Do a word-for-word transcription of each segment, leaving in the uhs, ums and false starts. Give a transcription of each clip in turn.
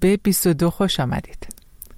به بیست و دو خوش آمدید.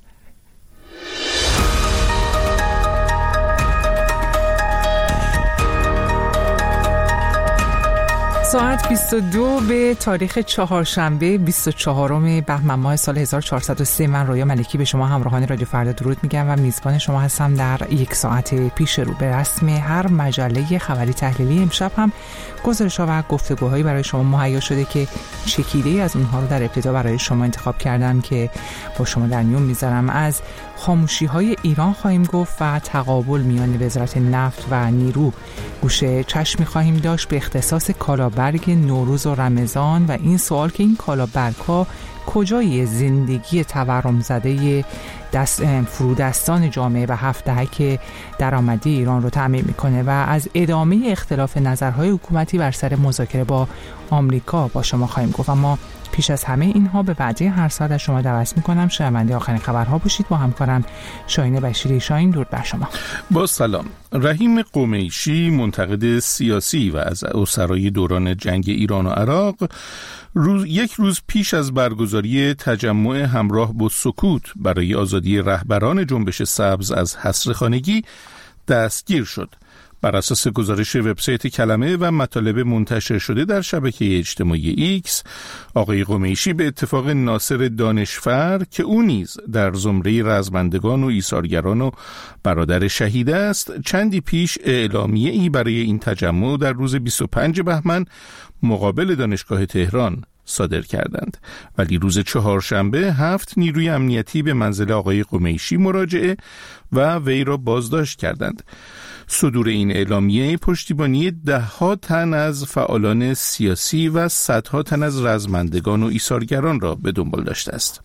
ساعت بیست و دو به تاریخ چهارشنبه بیست و چهارم بهمن ماه سال هزار و چهارصد و سه. من رویا ملکی به شما همراهان رادیو فردا درود میگم و میزبان شما هستم در یک ساعت پیش رو. به رسم هر مجله خبری تحلیلی امشب هم گزارش‌ها و گفتگوهایی برای شما مهیا شده که چکیده‌ای از اونها رو در ابتدا برای شما انتخاب کردم که با شما در میون میذارم. از خاموشی‌های ایران خواهیم گفت و تقابل میان وزارت نفت و نیرو گوشه چشمی خواهیم داشت به اختصاص کالابرگ نوروز و رمضان و این سوال که این کالابرگ‌ها کجای زندگی تورم زده دست فرودستان جامعه و هفت دهک درآمدی ایران رو تامین میکنه و از ادامه اختلاف نظرهای حکومتی بر سر مذاکره با آمریکا با شما خواهیم گفت. اما پیش از همه اینها به وعده هر ساعت از شما دعوت میکنم شنونده آخرین خبرها باشید. با همکارم شاهین بشیری. شاهین درود بر شما. با سلام. رحیم قمیشی منتقد سیاسی و از اسرای دوران جنگ ایران و عراق روز یک روز پیش از برگزاری تجمع همراه با سکوت برای آزادی رهبران جنبش سبز از حصرخانگی دستگیر شد. بر اساس گزارش وبسایت کلمه و مطالب منتشر شده در شبکه اجتماعی ایکس، آقای قمیشی به اتفاق ناصر دانشفر که او نیز در زمره رزمندگان و ایثارگران و برادر شهید است، چندی پیش اعلامیه ای برای این تجمع در روز بیست و پنج بهمن مقابل دانشگاه تهران صادر کردند. ولی روز چهارشنبه هفت نیروی امنیتی به منزل آقای قمیشی مراجعه و وی را بازداشت کردند. صدور این اعلامیه پشتیبانی ده ها تن از فعالان سیاسی و صدها تن از رزمندگان و ایثارگران را به دنبال داشته است.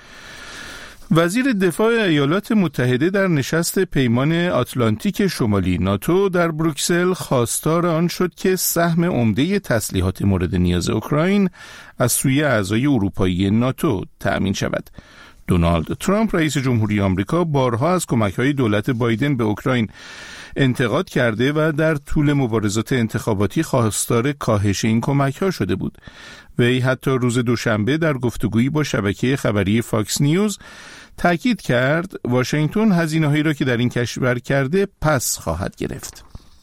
وزیر دفاع ایالات متحده در نشست پیمان آتلانتیک شمالی ناتو در بروکسل خواستار آن شد که سهم عمده تسلیحات مورد نیاز اوکراین از سوی اعضای اروپایی ناتو تأمین شود. دونالد ترامپ رئیس جمهوری آمریکا بارها از کمک‌های دولت بایدن به اوکراین انتقاد کرده و در طول مبارزات انتخاباتی خواستار کاهش این کمک‌ها شده بود. وی حتی روز دوشنبه در گفتگویی با شبکه خبری فاکس نیوز تاکید کرد واشنگتن هزینه‌هایی را که در این کشور کرده پس خواهد گرفت.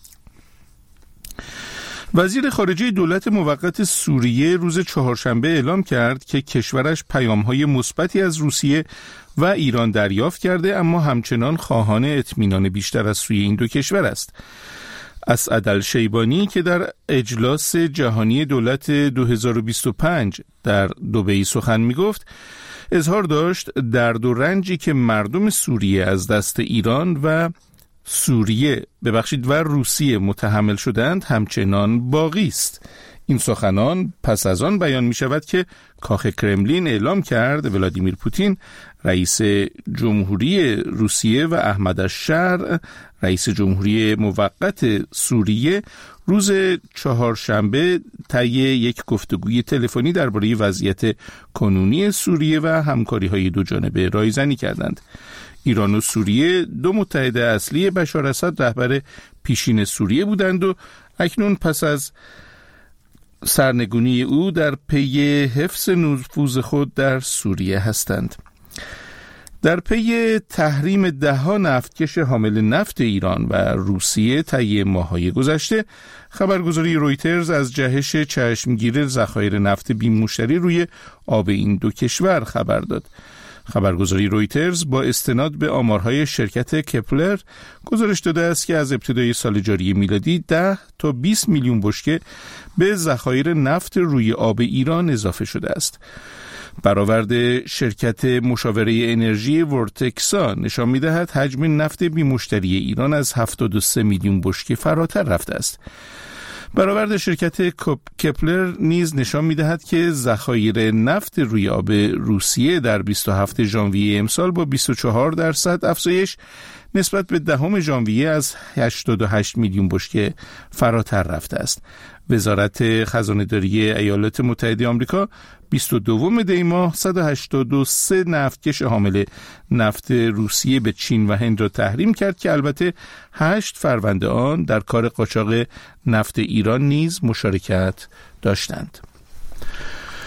وزیر خارجه دولت موقت سوریه روز چهارشنبه اعلام کرد که کشورش پیام‌های مثبتی از روسیه و ایران دریافت کرده، اما همچنان خواهان اطمینان بیشتر از سوی این دو کشور است. اسعد الشیبانی که در اجلاس جهانی دولت دو هزار و بیست و پنج در دبی سخن می‌گفت، اظهار داشت درد و رنجی که مردم سوریه از دست ایران و سوریه ببخشید و روسیه متحمل شدند همچنان باقی است. این سخنان پس از آن بیان می شود که کاخ کرملین اعلام کرد ولادیمیر پوتین رئیس جمهوری روسیه و احمد الشرع رئیس جمهوری موقت سوریه روز چهارشنبه طی یک گفتگوی تلفنی درباره وضعیت کنونی سوریه و همکاری‌های دو جانبه رایزنی کردند. ایران و سوریه دو متحد اصلی بشار اسد رهبر پیشین سوریه بودند و اکنون پس از سرنگونی او در پی حفظ نفوذ خود در سوریه هستند. در پی تحریم ده‌ها نفتکش حامل نفت ایران و روسیه طی ماه‌های گذشته، خبرگزاری رویترز از جهش چشمگیر ذخایر نفت بی‌مشتری روی آب این دو کشور خبر داد. خبرگزاری رویترز با استناد به آمارهای شرکت کپلر گزارش داده است که از ابتدای سال جاری میلادی ده تا بیست میلیون بشکه به ذخایر نفت روی آب ایران اضافه شده است. برآورد شرکت مشاوره انرژی ورتکسا نشان می‌دهد حجم نفت بی‌مشتری ایران از هفتاد و سه میلیون بشکه فراتر رفته است. برآورد شرکت کپلر نیز نشان می‌دهد که ذخایر نفت روی آب روسیه در بیست و هفتم ژانویه امسال با بیست و چهار درصد افزایش نسبت به دهم ژانویه از هشتاد و هشت میلیون بشکه فراتر رفته است. وزارت خزانه‌داری ایالات متحده آمریکا بیست و دوم دی ماه صد و هشتاد و سه نفتکش حامل نفت روسیه به چین و هند را تحریم کرد که البته هشت فرمانده آن در کار قاچاق نفت ایران نیز مشارکت داشتند.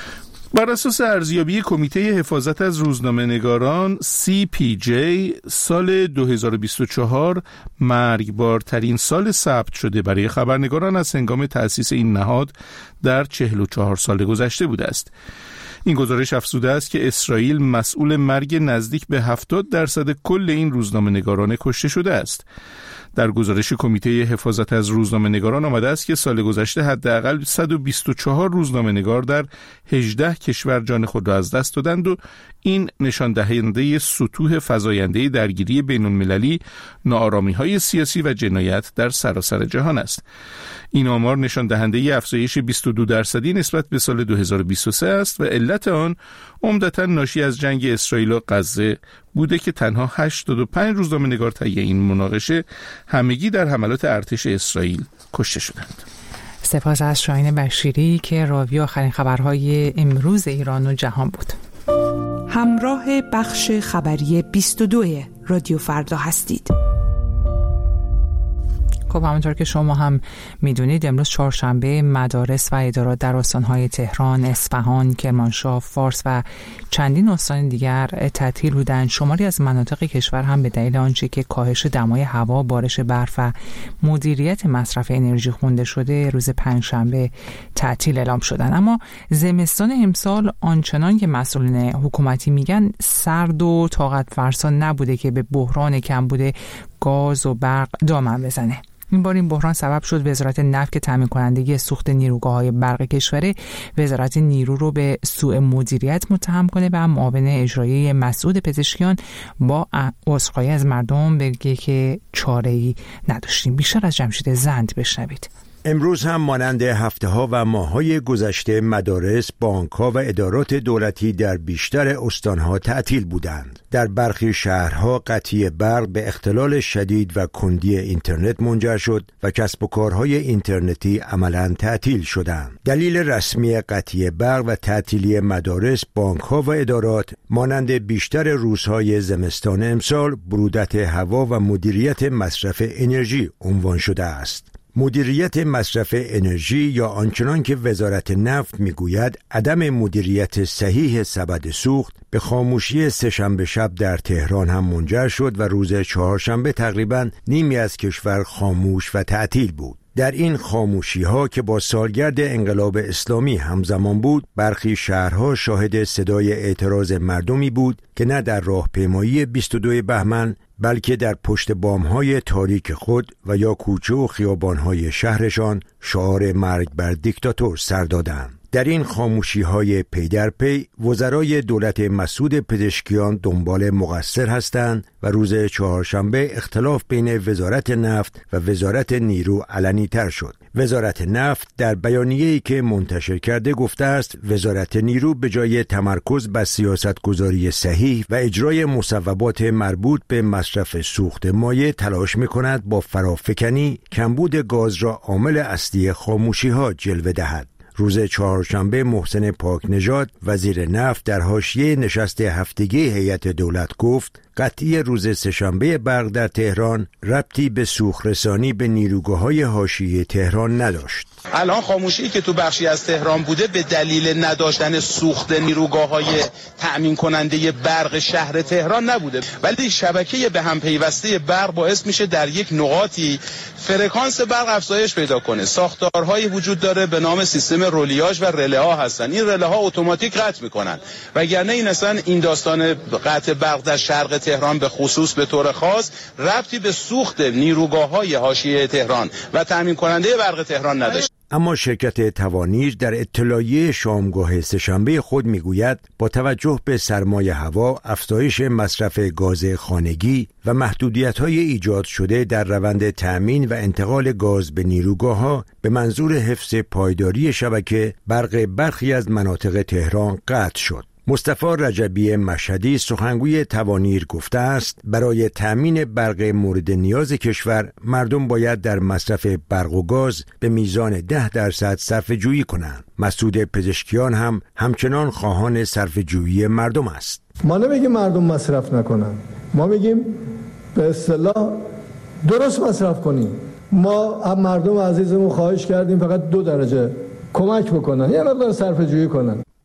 بر اساس ارزیابی کمیته حفاظت از روزنامه‌نگاران سی پی جی، سال دو هزار و بیست و چهار مرگبارترین سال ثبت شده برای خبرنگاران از هنگام تأسیس این نهاد در چهل و چهار سال گذشته بوده است. این گزارش افزوده است که اسرائیل مسئول مرگ نزدیک به هفتاد درصد کل این روزنامه‌نگاران کشته شده است. در گزارش کمیته حفاظت از روزنامه‌نگاران آمده است که سال گذشته حداقل صد و بیست و چهار روزنامه‌نگار در هجده کشور جان خود را از دست دادند و این نشان دهنده سطوح فزاینده درگیری بین‌المللی، ناآرامی‌های سیاسی و جنایت در سراسر جهان است. این آمار نشان دهنده افزایش بیست و دو درصدی نسبت به سال دو هزار و بیست و سه است و علت آن عمدتاً ناشی از جنگ اسرائیل و غزه بوده که تنها هشتاد و پنج روزنامه‌نگار طی این مناقشه همگی در حملات ارتش اسرائیل کشته شدند. سپاس از شاهین بشیری که راوی آخرین خبرهای امروز ایران و جهان بود. همراه بخش خبری بیست و دو رادیو فردا هستید. خب همونطور که شما هم میدونید امروز چهارشنبه مدارس و ادارات در استانهای تهران، اصفهان، کرمانشاه، فارس و چندین استان دیگر تعطیل بودند. شماری از مناطق کشور هم به دلیل آنچه که کاهش دمای هوا، بارش برف و مدیریت مصرف انرژی خونده شده روز پنجشنبه تعطیل اعلام شدند. اما زمستان امسال آنچنان که مسئولین حکومتی میگن سرد و طاقت فرسا نبوده که به بحران کمبود گاز و برق دامن بزنه. این بار این بحران سبب شد وزارت نفت که تامین کنندگی سوخت نیروگاه‌های برق کشور وزارت نیرو رو به سوء مدیریت متهم کنه و معاون اجرایی مسعود پزشکیان با عذرخواهی از مردم بگه که چاره‌ای نداشتیم. بیشتر از جمشید زند بشنوید. امروز هم مانند هفته‌ها و ماه‌های گذشته مدارس، بانک‌ها و ادارات دولتی در بیشتر استان‌ها تعطیل بودند. در برخی شهرها قطعی برق به اختلال شدید و کندی اینترنت منجر شد و کسب و کارهای اینترنتی عملاً تعطیل شدند. دلیل رسمی قطعی برق و تعطیلی مدارس، بانک‌ها و ادارات مانند بیشتر روزهای زمستان امسال برودت هوا و مدیریت مصرف انرژی عنوان شده است. مدیریت مصرف انرژی یا آنچنان که وزارت نفت میگوید عدم مدیریت صحیح سبد سوخت به خاموشی سه‌شنبه شب در تهران هم منجر شد و روز چهارشنبه تقریباً نیمی از کشور خاموش و تعطیل بود. در این خاموشی ها که با سالگرد انقلاب اسلامی همزمان بود، برخی شهرها شاهد صدای اعتراض مردمی بود که نه در راهپیمایی بیست و دو بهمن بلکه در پشت بام‌های تاریک خود و یا کوچه و خیابان‌های شهرشان شعار مرگ بر دیکتاتور سر دادند. در این خاموشی‌های پی در پی وزرای دولت مسعود پزشکیان دنبال مقصر هستند و روز چهارشنبه اختلاف بین وزارت نفت و وزارت نیرو علنی تر شد. وزارت نفت در بیانیه‌ای که منتشر کرده گفته است وزارت نیرو به جای تمرکز بر سیاست‌گذاری صحیح و اجرای مصوبات مربوط به مصرف سوخت مایع تلاش می‌کند با فرافکنی کمبود گاز را عامل اصلی خاموشی‌ها جلوه دهد. روز چهارشنبه محسن پاکنژاد وزیر نفت در حاشیه نشست هفتگی هیئت دولت گفت قطعی روز سه‌شنبه برق در تهران ربطی به سوخت‌رسانی به نیروگاه‌های حاشیه تهران نداشت. الان خاموشی که تو بخشی از تهران بوده به دلیل نداشتن سوخت نیروگاه‌های تأمین کننده برق شهر تهران نبوده، ولی شبکه به هم پیوسته برق باعث میشه در یک نقاطی فرکانس برق افزایش پیدا کنه. ساختارهایی وجود داره به نام سیستم رولیاژ و رله ها هستن. این رله ها اتوماتیک قطع میکنن، وگرنه این اصلا این داستان قطع برق در شرق تهران به خصوص به طور خاص ربطی به سوخت نیروگاه‌های حاشیه تهران و تأمین کننده برق تهران نداشت. اما شرکت توانیر در اطلاعیه شامگاه سه‌شنبه خود میگوید با توجه به سرمای هوا، افزایش مصرف گاز خانگی و محدودیت‌های ایجاد شده در روند تأمین و انتقال گاز به نیروگاه‌ها به منظور حفظ پایداری شبکه، برق برخی از مناطق تهران قطع شد. مصطفی رجبی مشهدی سخنگوی توانیر گفته است برای تأمین برق مورد نیاز کشور مردم باید در مصرف برق و گاز به میزان ده درصد صرفه جویی کنند. مسعود پزشکیان هم همچنان خواهان صرفه جویی مردم است. ما نمیگیم مردم مصرف نکنن، ما میگیم به اصطلاح درست مصرف کنیم. ما هم مردم عزیزمون خواهش کردیم فقط دو درجه کمک بکنن، یه مقدار صرفه جویی کنن.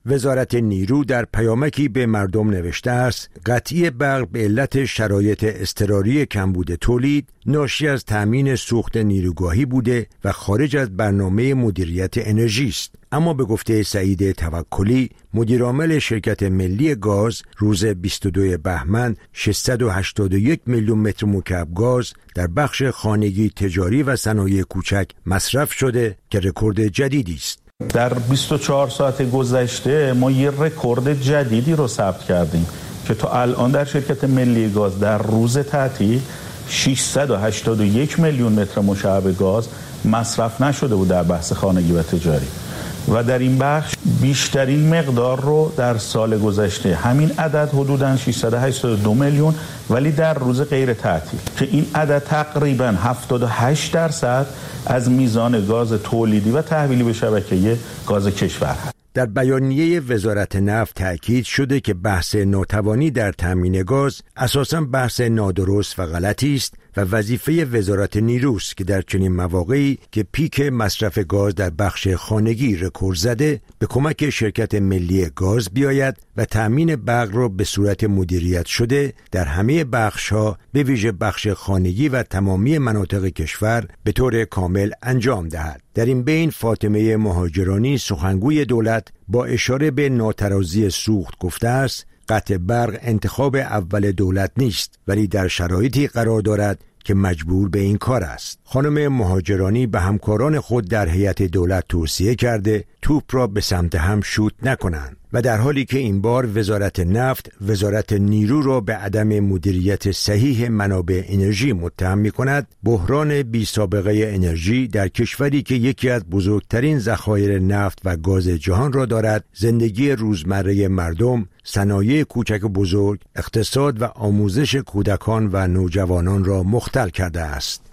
وزارت نیرو در پیامکی به مردم نوشته است قطعی برق به علت شرایط اضطراری کمبود تولید ناشی از تأمین سوخت نیروگاهی بوده و خارج از برنامه مدیریت انرژی است. اما به گفته سعید توکلی مدیرعامل شرکت ملی گاز روز بیست و دوم بهمن ششصد و هشتاد و یک میلیون متر مکعب گاز در بخش خانگی، تجاری و صنایع کوچک مصرف شده که رکورد جدیدی است. در بیست و چهار ساعت گذشته ما یه رکورد جدیدی رو ثبت کردیم که تا الان در شرکت ملی گاز در روز تعطیل ششصد و هشتاد و یک میلیون متر مکعب گاز مصرف نشده بود در بحث خانگی و تجاری و در این بخش بیشترین مقدار رو در سال گذشته همین عدد حدوداً ششصد و هشتاد و دو میلیون ولی در روز غیر تعطیل که این عدد تقریباً هفتاد و هشت درصد از میزان گاز تولیدی و تحویلی به شبکه گاز کشور هست. در بیانیه وزارت نفت تأکید شده که بحث ناتوانی در تامین گاز اساساً بحث نادرست و غلطی است و وظیفه وزارت نیروست که در چنین مواقعی که پیک مصرف گاز در بخش خانگی رکورد زده به کمک شرکت ملی گاز بیاید و تامین برق را به صورت مدیریت شده در همه بخش‌ها به ویژه بخش خانگی و تمامی مناطق کشور به طور کامل انجام دهد. در این بین فاطمه مهاجرانی سخنگوی دولت با اشاره به ناترازی سوخت گفته است قطع برق انتخاب اول دولت نیست ولی در شرایطی قرار دارد که مجبور به این کار است. خانم مهاجرانی به همکاران خود در هیئت دولت توصیه کرده توپ را به سمت هم شوت نکنند و در حالی که این بار وزارت نفت وزارت نیرو را به عدم مدیریت صحیح منابع انرژی متهم می‌کند، بحران بی سابقه انرژی در کشوری که یکی از بزرگترین ذخایر نفت و گاز جهان را دارد، زندگی روزمره مردم، صنایع کوچک و بزرگ، اقتصاد و آموزش کودکان و نوجوانان را مختل کرده است.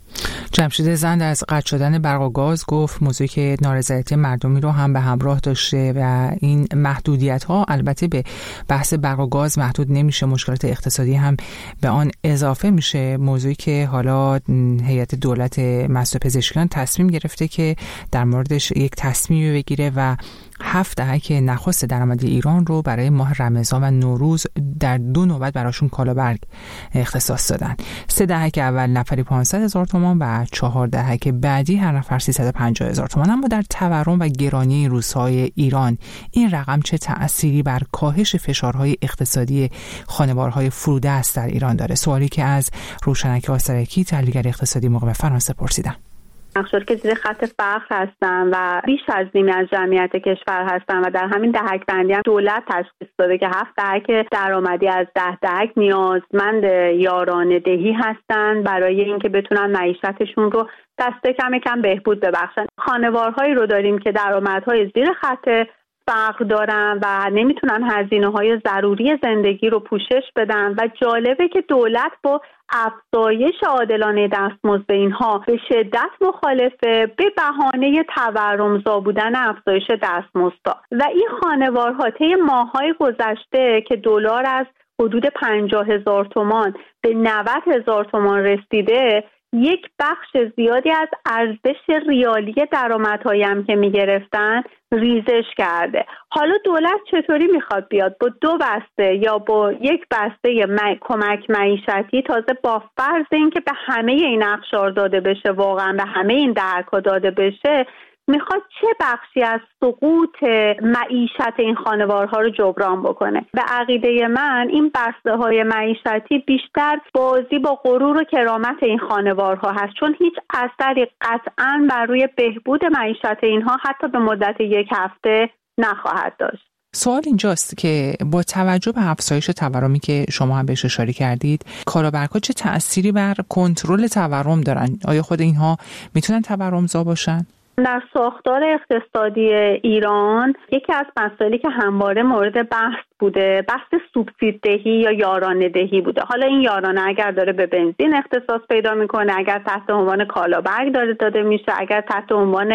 جمشید زند از قطع شدن برق و گاز گفت موضوعی که نارضایتی مردمی رو هم به همراه داشته و این محدودیت ها البته به بحث برق و گاز محدود نمیشه، مشکلات اقتصادی هم به آن اضافه میشه. موضوعی که حالا هیئت دولت مسئول پزشکیان تصمیم گرفته که در موردش یک تصمیم بگیره و هفت دهک نخست درآمدی ایران رو برای ماه رمضان و نوروز در دو نوبت براشون کالابرگ اختصاص دادن. سه دهک اول نفری پانصد هزار تومان و چهار دهک بعدی هر نفر سیصد و پنجاه هزار تومان. اما در تورم و گرانی این روزهای ایران این رقم چه تأثیری بر کاهش فشارهای اقتصادی خانوارهای فرودست در ایران داره؟ سوالی که از روشنک آسرکی تحلیلگر اقتصادی مقیم فرانسه پرسیدم. بخش‌هایی که زیر خط فقر هستن و بیش از نیمی از جمعیت کشور هستن و در همین دهک بندی هم دولت تشخیص داده که هفت دهک درآمدی از ده دهک نیازمند یارانه دهی هستن برای اینکه بتونن معیشتشون رو دست کم کم بهبود ببخشن. خانوارهایی رو داریم که درآمدهای زیر خط فقر دارن و نمیتونن هزینه‌های ضروری زندگی رو پوشش بدن و جالبه که دولت با افزایش عادلانه دستمزد اینها به شدت مخالفه به بهانه تورمزا بودن افزایش دستمزدها و این خانوارها طی ماه‌های گذشته که دلار از حدود پنجاه هزار تومان به نود هزار تومان رسیده یک بخش زیادی از ارزش ریالی درآمدهایی هم که میگرفتن ریزش کرده. حالا دولت چطوری میخواد بیاد با دو بسته یا با یک بسته م... کمک معیشتی، تازه با فرض اینکه به همه این اقشار داده بشه، واقعا به همه این دهک‌ها داده بشه، میخواد چه بخشی از سقوط معیشت این خانوارها رو جبران بکنه؟ به عقیده من این بسته های معیشتی بیشتر بازی با غرور و کرامت این خانوارها هست، چون هیچ اثری قطعاً بر روی بهبود معیشت اینها حتی به مدت یک هفته نخواهد داشت. سوال اینجاست که با توجه به افزایش تورمی که شما هم بهش اشاره کردید، کالابرگ‌ها چه تأثیری بر کنترل تورم دارن؟ آیا خود اینها میتونن تورمزا باشن؟ در ساختار اقتصادی ایران یکی از مسائلی که همواره مورد بحث بوده بحث سوبسید دهی یا یارانه دهی بوده. حالا این یارانه اگر داره به بنزین اختصاص پیدا میکنه، اگر تحت عنوان کالابرگ داره داده میشه، اگر تحت عنوان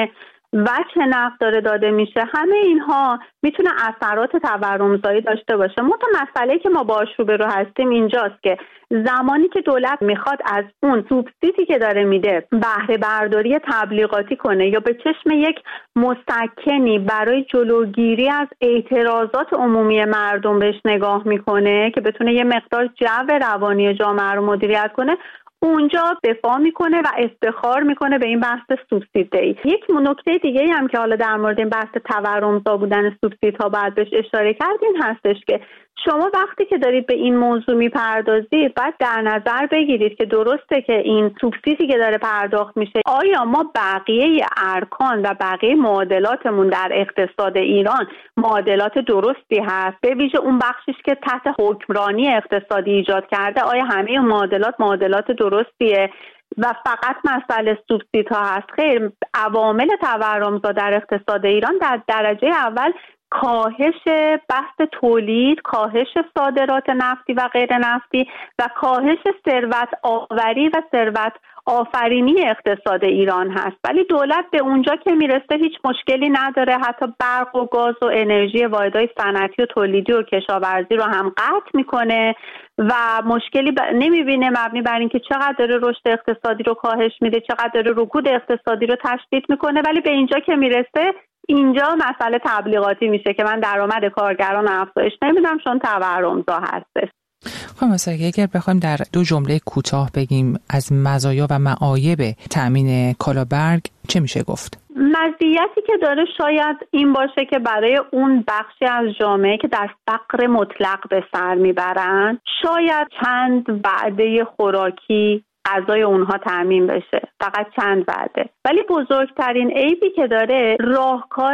و چه نقد داره داده میشه، همه اینها میتونه اثرات تورمزایی داشته باشه. مطمئن مسئله که ما باهاش روبرو هستیم اینجاست که زمانی که دولت میخواد از اون سوبسیدی که داره میده بهره برداری تبلیغاتی کنه یا به چشم یک مسکنی برای جلوگیری از اعتراضات عمومی مردم بهش نگاه میکنه که بتونه یه مقدار جو روانی جامعه رو مدیریت کنه، اونجا دفاع میکنه و افتخار میکنه به این بحث سوبسیدی. یک نکته دیگه هم که حالا در مورد این بحث تورمزا بودن سوبسیدها باید بهش اشاره کرد این هستش که شما وقتی که دارید به این موضوع میپردازید باید در نظر بگیرید که درسته که این سوبسیدی که داره پرداخت میشه آیا ما بقیه ارکان و بقیه معادلاتمون در اقتصاد ایران معادلات درستی هست، به ویژه اون بخشیش که تحت حکمرانی اقتصادی ایجاد کرده آیا همه اون معادلات معادلات درستیه و فقط مسئله سوبسیدها هست؟ خیر، عوامل تورمزا در اقتصاد ایران در درجه اول کاهش بحث تولید، کاهش صادرات نفتی و غیر نفتی و کاهش ثروت آوری و ثروت آفرینی اقتصاد ایران هست. ولی دولت به اونجا که میرسه هیچ مشکلی نداره، حتی برق و گاز و انرژی واحدهای صنعتی و تولیدی و کشاورزی رو هم قطع میکنه و مشکلی ب... نمیبینه مبنی بر اینکه چقدر داره رشد اقتصادی رو کاهش میده، چقدر داره رکود اقتصادی رو تشدید میکنه. ولی به اینجا که میرسه اینجا مسئله تبلیغاتی میشه که من درآمد کارگران افزایش نمیدم چون تورمزا هستش. خب مثلا اگر بخوایم در دو جمله کوتاه بگیم از مزایا و معایب تأمین کالابرگ چه میشه گفت؟ مزیتی که داره شاید این باشه که برای اون بخشی از جامعه که در فقر مطلق به سر میبرن شاید چند وعده خوراکی غذای اونها تامین بشه، فقط چند وعده. ولی بزرگترین عیبی که داره راهکار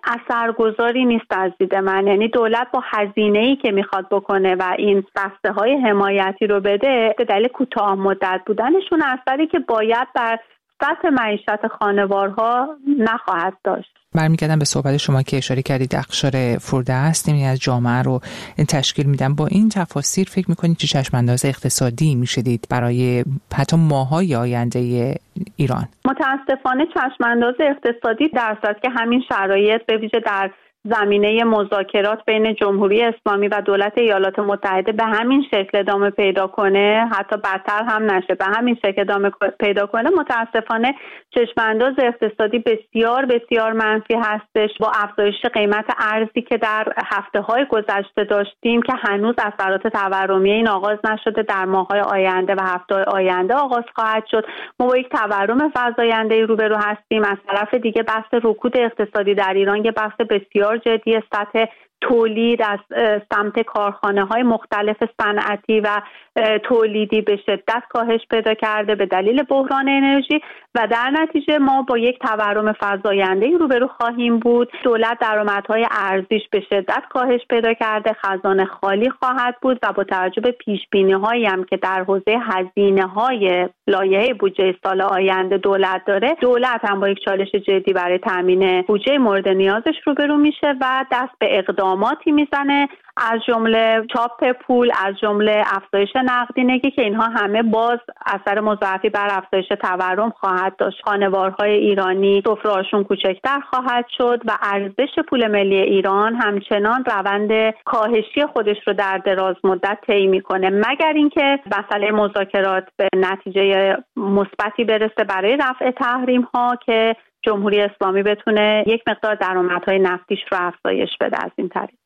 اثرگذاری نیست از دید من. یعنی دولت با هزینه‌ای که میخواد بکنه و این بسته‌های حمایتی رو بده به دلیل کوتاه مدت بودنشون اثری که باید بر سطح معیشت خانوارها نخواهد داشت. برمیگردم به صحبت شما که اشاره کردید اقشار فرود است یعنی از جامعه رو تشکیل میدن. با این تفاسیر فکر میکنید چه چشمانداز اقتصادی میشدید برای حتی ماهای آینده ایران؟ متاسفانه چشمانداز اقتصادی در صورتی که همین شرایط به ویژه در زمینه مذاکرات بین جمهوری اسلامی و دولت ایالات متحده به همین شکل ادامه پیدا کنه، حتی بدتر هم نشه، به همین شکل ادامه پیدا کنه، متاسفانه چشمانداز اقتصادی بسیار بسیار منفی هستش. با افزایش قیمت ارزی که در هفته‌های گذشته داشتیم که هنوز اثرات تورمی این آغاز نشده، در ماه‌های آینده و هفته‌های آینده آغاز خواهد شد. ما با یک تورم فزاینده‌ای روبرو هستیم. از طرف دیگه بحث رکود اقتصادی در ایران یه بحث بسیار جدی، سطح تولید از سمت کارخانه‌های مختلف صنعتی و تولیدی به شدت کاهش پیدا کرده به دلیل بحران انرژی و در نتیجه ما با یک تورم فزاینده‌ای روبرو خواهیم بود. دولت درآمدهای ارزیش به شدت کاهش پیدا کرده، خزانه خالی خواهد بود و با توجه به پیش‌بینی‌هایی هم که در حوزه هزینه‌های لایحه بودجه سال آینده دولت داره، دولت هم با یک چالش جدی برای تامین بودجه مورد نیازش روبرو میشه و دست به اقداماتی میزنه از جمله چاپ پول، از جمله افزایش نقدینگی که اینها همه باز اثر مضاعفی بر افزایش تورم خواهد داشت. خانوارهای ایرانی سفره‌هاشون کوچکتر خواهد شد و ارزش پول ملی ایران همچنان روند کاهشی خودش رو در دراز مدت طی میکنه، مگر اینکه مسئله مذاکرات به نتیجه مثبتی برسه برای رفع تحریم ها که جمهوری اسلامی بتونه یک مقدار درآمدهای نفتیش رو افزایش بده. از این طریق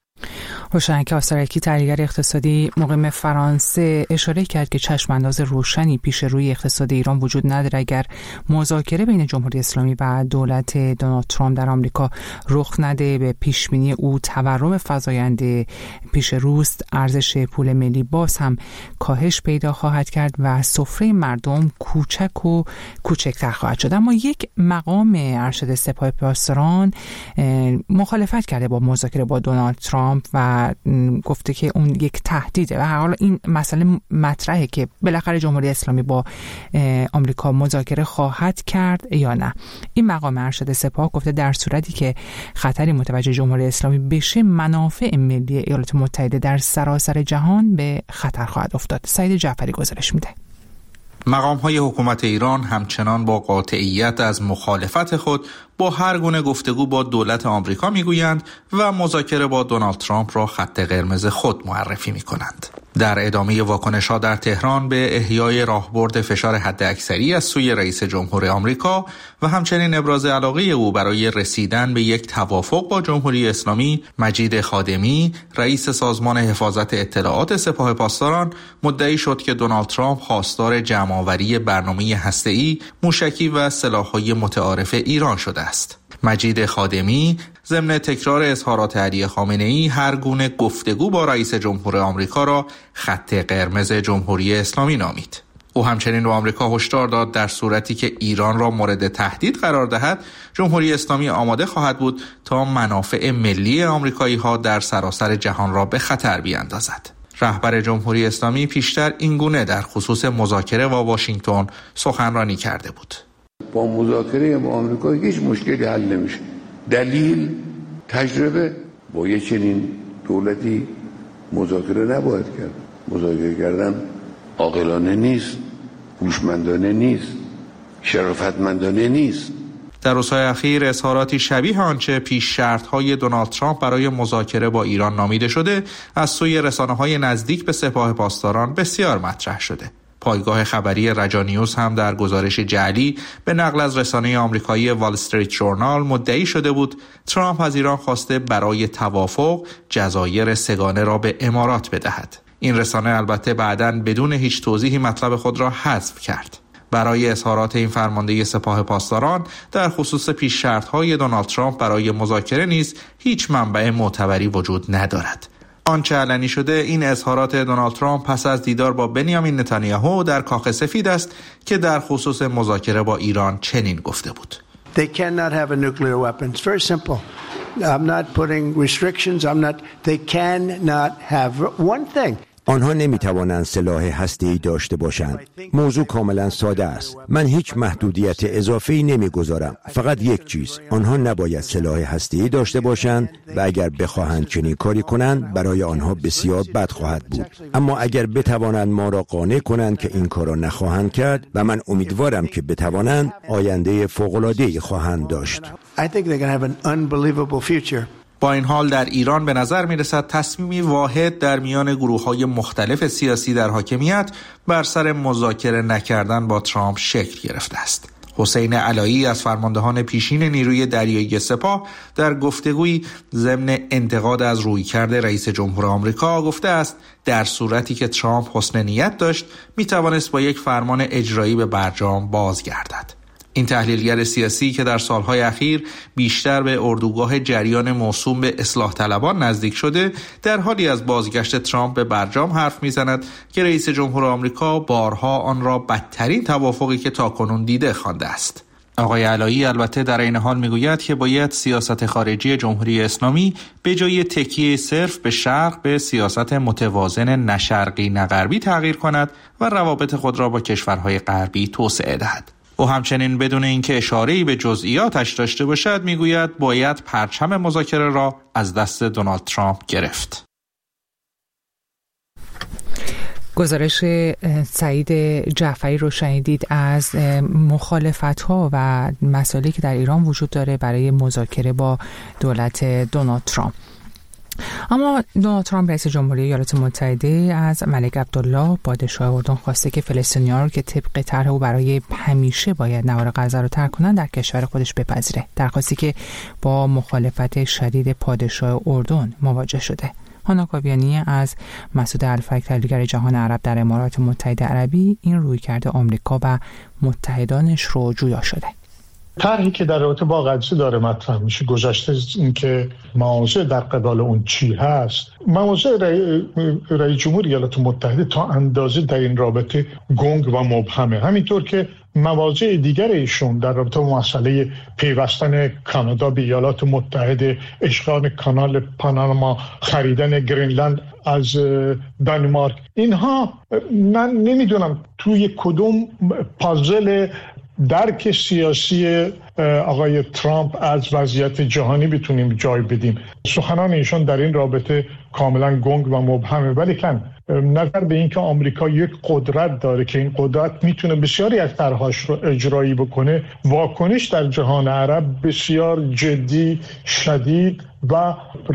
هوشنگ آسترکی تحلیلگر اقتصادی مقیم فرانسه اشاره کرد که چشمانداز روشنی پیش روی اقتصاد ایران وجود نداره اگر مذاکره بین جمهوری اسلامی و دولت دونالد ترامپ در آمریکا رخ نده. به پیشبینی او تورم فزاینده پیش روست، ارزش پول ملی باز هم کاهش پیدا خواهد کرد و سفره مردم کوچک و کوچکتر خواهد شد. اما یک مقام ارشد سپاه پاسداران مخالفت کرده با مذاکره با دونالد ترامپ و گفته که اون یک تهدیده و حالا این مسئله مطرحه که بالاخره جمهوری اسلامی با آمریکا مذاکره خواهد کرد یا نه. این مقام ارشد سپاه گفته در صورتی که خطری متوجه جمهوری اسلامی بشه منافع ملی ایالات متحده در سراسر جهان به خطر خواهد افتاد. سعید جعفری گزارش میده. مقام‌های حکومت ایران همچنان با قاطعیت از مخالفت خود با هر گونه گفتگو با دولت آمریکا میگویند و مذاکره با دونالد ترامپ را خط قرمز خود معرفی می‌کنند. در ادامه واکنش‌ها در تهران به احیای راهبرد فشار حداکثری از سوی رئیس جمهور آمریکا و همچنین ابراز علاقه او برای رسیدن به یک توافق با جمهوری اسلامی، مجید خادمی، رئیس سازمان حفاظت اطلاعات سپاه پاسداران مدعی شد که دونالد ترامپ خواستار جمع‌آوری برنامه هسته‌ای، موشکی و سلاح‌های متعارف ایران شده است. مجید خادمی ضمن تکرار اظهارات علی خامنه‌ای هر گونه گفتگو با رئیس جمهور آمریکا را خط قرمز جمهوری اسلامی نامید. او همچنین به آمریکا هشدار داد در صورتی که ایران را مورد تهدید قرار دهد، جمهوری اسلامی آماده خواهد بود تا منافع ملی آمریکایی‌ها در سراسر جهان را به خطر بیاندازد. رهبر جمهوری اسلامی پیشتر این گونه در خصوص مذاکره با واشنگتن سخنرانی کرده بود. با مذاکره با آمریکا هیچ مشکلی حل نمیشه. دلیل تجربه با یه چنین دولتی مذاکره نباید کرد. مذاکره کردن عاقلانه نیست، هوشمندانه نیست، شرافتمندانه نیست. در روزهای اخیر اظهاراتی شبیه آنچه پیش شرط‌های دونالد ترامپ برای مذاکره با ایران نامیده شده از سوی رسانه‌های نزدیک به سپاه پاسداران بسیار مطرح شده. پایگاه خبری رجا نیوز هم در گزارش جعلی به نقل از رسانه آمریکایی وال استریت ژورنال مدعی شده بود ترامپ از ایران خواسته برای توافق جزایر سگانه را به امارات بدهد. این رسانه البته بعداً بدون هیچ توضیحی مطلب خود را حذف کرد. برای اظهارات این فرمانده سپاه پاسداران در خصوص پیش شرط‌های دونالد ترامپ برای مذاکره نیز هیچ منبع معتبری وجود ندارد. آنچه علنی شده این اظهارات دونالد ترامپ پس از دیدار با بنیامین نتانیاهو در کاخ سفید است که در خصوص مذاکره با ایران چنین گفته بود. They cannot have a nuclear weapon. It's very simple. I'm not putting restrictions. I'm not. They cannot have one thing. آنها نمیتوانند سلاح هسته‌ای داشته باشند. موضوع کاملا ساده است. من هیچ محدودیت اضافه‌ای نمیگذارم. فقط یک چیز. آنها نباید سلاح هسته‌ای داشته باشند و اگر بخواهند چنین کاری کنند برای آنها بسیار بد خواهد بود. اما اگر بتوانند ما را قانع کنند که این کارا نخواهند کرد و من امیدوارم که بتوانند، آینده فوق‌العاده‌ای خواهند داشت. I think they're going to have an unbelievable future. با این حال در ایران به نظر می رسد تصمیمی واحد در میان گروه‌های مختلف سیاسی در حاکمیت بر سر مذاکره نکردن با ترامپ شکل گرفته است. حسین علایی از فرماندهان پیشین نیروی دریایی سپاه در گفتگویی ضمن انتقاد از رویکرد رئیس جمهور آمریکا گفته است در صورتی که ترامپ حسن نیت داشت می توانست با یک فرمان اجرایی به برجام بازگردد. این تحلیلگر سیاسی که در سالهای اخیر بیشتر به اردوگاه جریان موسوم به اصلاح طلبان نزدیک شده، در حالی از بازگشت ترامپ به برجام حرف میزند که رئیس جمهور آمریکا بارها آن را بدترین توافقی که تاکنون دیده خوانده است. آقای علایی البته در این حال میگوید که باید سیاست خارجی جمهوری اسلامی به جای تکیه صرف به شرق به سیاست متوازن نه شرقی نه غربی تغییر کند و روابط خود را با کشورهای غربی توسعه دهد. او همچنین بدون اینکه اشاره‌ای به جزئیاتش داشته باشد میگوید باید پرچم مذاکره را از دست دونالد ترامپ گرفت. گزارش سعید جعفری رو شنیدید از مخالفت‌ها و مسائلی که در ایران وجود داره برای مذاکره با دولت دونالد ترامپ. اما دونالد ترامپ رئیس جمهوری ایالات متحده از ملک عبدالله پادشاه اردن خواسته که فلسطینیان رو که طبق طرح او برای همیشه باید نوار غزه رو ترک کنن در کشور خودش بپذیره. درخواستی که با مخالفت شدید پادشاه اردن مواجه شده. هانا کاویانی از مسعود الفک تحلیلگر جهان عرب در امارات متحده عربی این رویکرد آمریکا و متحدانش رو جویا شده. طرحی که در رابطه با غزه داره مطرح میشه گذشته این که مواضع در قبال اون چی هست. مواضع رئیس جمهور ایالات متحده تا اندازه در این رابطه گنگ و مبهمه، همینطور که مواضع دیگر ایشون در رابطه با مسئله پیوستن کانادا به ایالات متحده، اشغال کانال پاناما، خریدن گرینلند از دانمارک، اینها من نمیدونم توی کدوم پازل درک سیاسی آقای ترامپ از وضعیت جهانی بتونیم جای بدیم. سخنان ایشان در این رابطه کاملا گنگ و مبهمه، ولی کن نظر به این که آمریکا یک قدرت داره که این قدرت میتونه بسیاری از طرح‌هاش رو اجرایی بکنه، واکنش در جهان عرب بسیار جدی، شدید و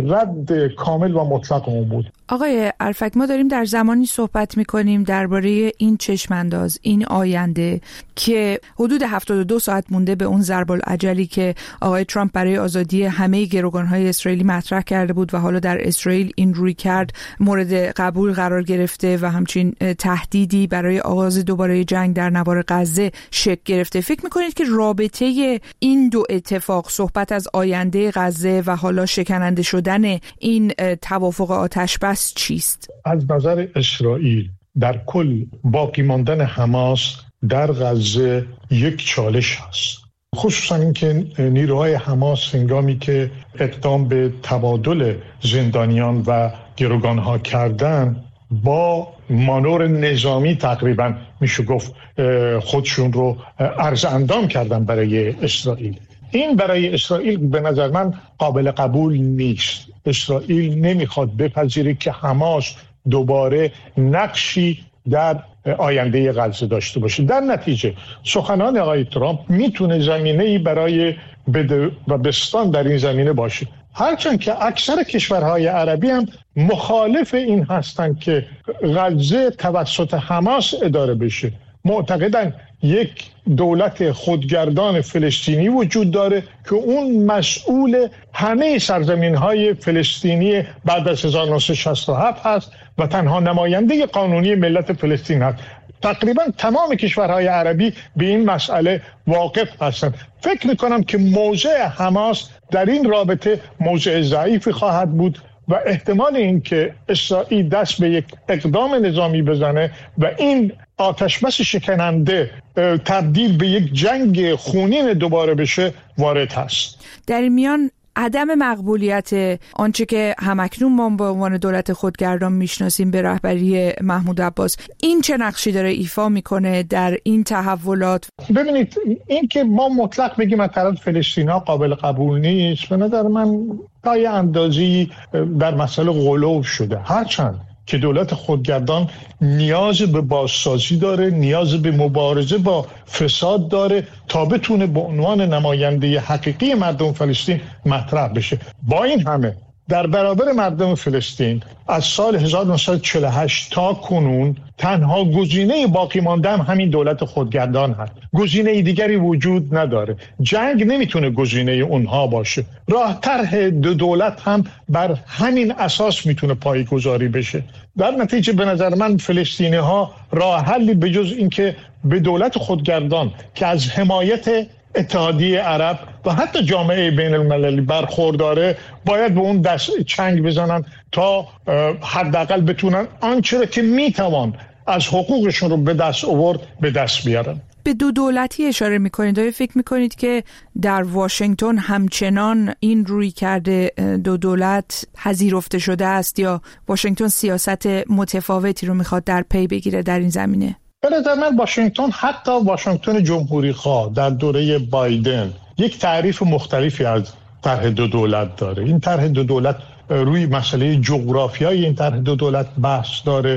رد کامل و مطلق اون بود. آقای الفک، ما داریم در زمانی صحبت میکنیم درباره این چشمانداز، این آینده که حدود هفتاد و دو ساعت مونده به اون ضرب العجلی که آقای ترامپ برای آزادی همه گروگان‌های اسرائیلی مطرح کرده بود و حالا در اسرائیل این روی کرد مورد قبول قرار گرفته و همچنین تهدیدی برای آغاز دوباره جنگ در نوار غزه شکل گرفته. فکر میکنید که رابطه این دو اتفاق، صحبت از آینده غزه و حالا شکننده شدن این توافق آتش بس چیست؟ از نظر اسرائیل در کل باقی ماندن حماس در غزه یک چالش هست، خصوصا اینکه نیروهای حماس هنگامی که اقدام به تبادل زندانیان و گروگانها کردن با مانور نظامی تقریبا میشه گفت خودشون رو عرض اندام کردن برای اسرائیل. این برای اسرائیل به نظر من قابل قبول نیست. اسرائیل نمیخواد بپذیره که حماس دوباره نقشی در آینده غزه داشته باشه. در نتیجه سخنان آقای ترامپ میتونه زمینه‌ای برای بده و بستان در این زمینه باشه، هرچند که اکثر کشورهای عربی هم مخالف این هستند که غزه توسط حماس اداره بشه. معتقدن یک دولت خودگردان فلسطینی وجود داره که اون مسئول همه سرزمین‌های فلسطینی بعد از هزار و نهصد و شصت و هفت هست و تنها نماینده قانونی ملت فلسطین هست. تقریبا تمام کشورهای عربی به این مسئله واقف هستند. فکر می‌کنم که موضع حماس در این رابطه موضع ضعیفی خواهد بود و احتمال این که اسرائیل دست به یک اقدام نظامی بزنه و این آتشبس شکننده تبدیل به یک جنگ خونین دوباره بشه وارد هست. در این میان عدم مقبولیت آنچه که همکنون ما به عنوان دولت خودگردان میشناسیم به رهبری محمود عباس، این چه نقشی داره ایفا میکنه در این تحولات؟ ببینید، این که ما مطلق بگیم از طرف فلسطینی‌ها قابل قبول نیست، به نظر من تا یه اندازه‌ای در مسئله غلو شده. هرچند که دولت خودگردان نیاز به بازسازی داره، نیاز به مبارزه با فساد داره تا بتونه به عنوان نماینده حقیقی مردم فلسطین مطرح بشه. با این همه در برابر مردم فلسطین از سال هزار و نهصد و چهل و هشت تا کنون تنها گزینه باقی مانده هم همین دولت خودگردان هست. گزینه دیگری وجود نداره. جنگ نمیتونه گزینه اونها باشه. راه طرح دو دولت هم بر همین اساس میتونه پایه‌گذاری بشه. در نتیجه به نظر من فلسطینی ها راه حلی به جز اینکه به دولت خودگردان که از حمایت اتحادیه عرب و حتی جامعه بین المللی برخورداره باید به اون دست چنگ بزنن تا حداقل بتونن آنچه که میتوان از حقوقشون رو به دست آورد به دست بیارن. به دو دولتی اشاره میکنید. آیا فکر میکنید که در واشنگتن همچنان این روی کرده دو دولت پذیرفته شده است یا واشنگتن سیاست متفاوتی رو میخواد در پی بگیره در این زمینه؟ به نظر من واشنگتن، حتی واشنگتن جمهوری خواه در دوره بایدن، یک تعریف مختلفی از طرح دو دولت داره. این طرح دو دولت روی مسئله جغرافیایی این طرح دو دولت بحث داره،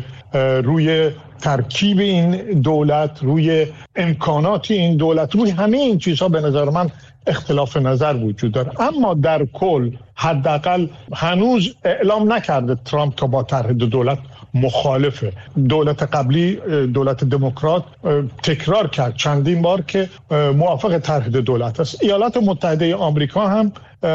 روی ترکیب این دولت، روی امکانات این دولت، روی همه این چیزها به نظر من اختلاف نظر وجود داره. اما در کل حداقل هنوز اعلام نکرده ترامپ که با طرح دو دولت مخالفه. دولت قبلی، دولت دموکرات، تکرار کرد چندین بار که موافق طرح دو دولت است. ایالات متحده آمریکا هم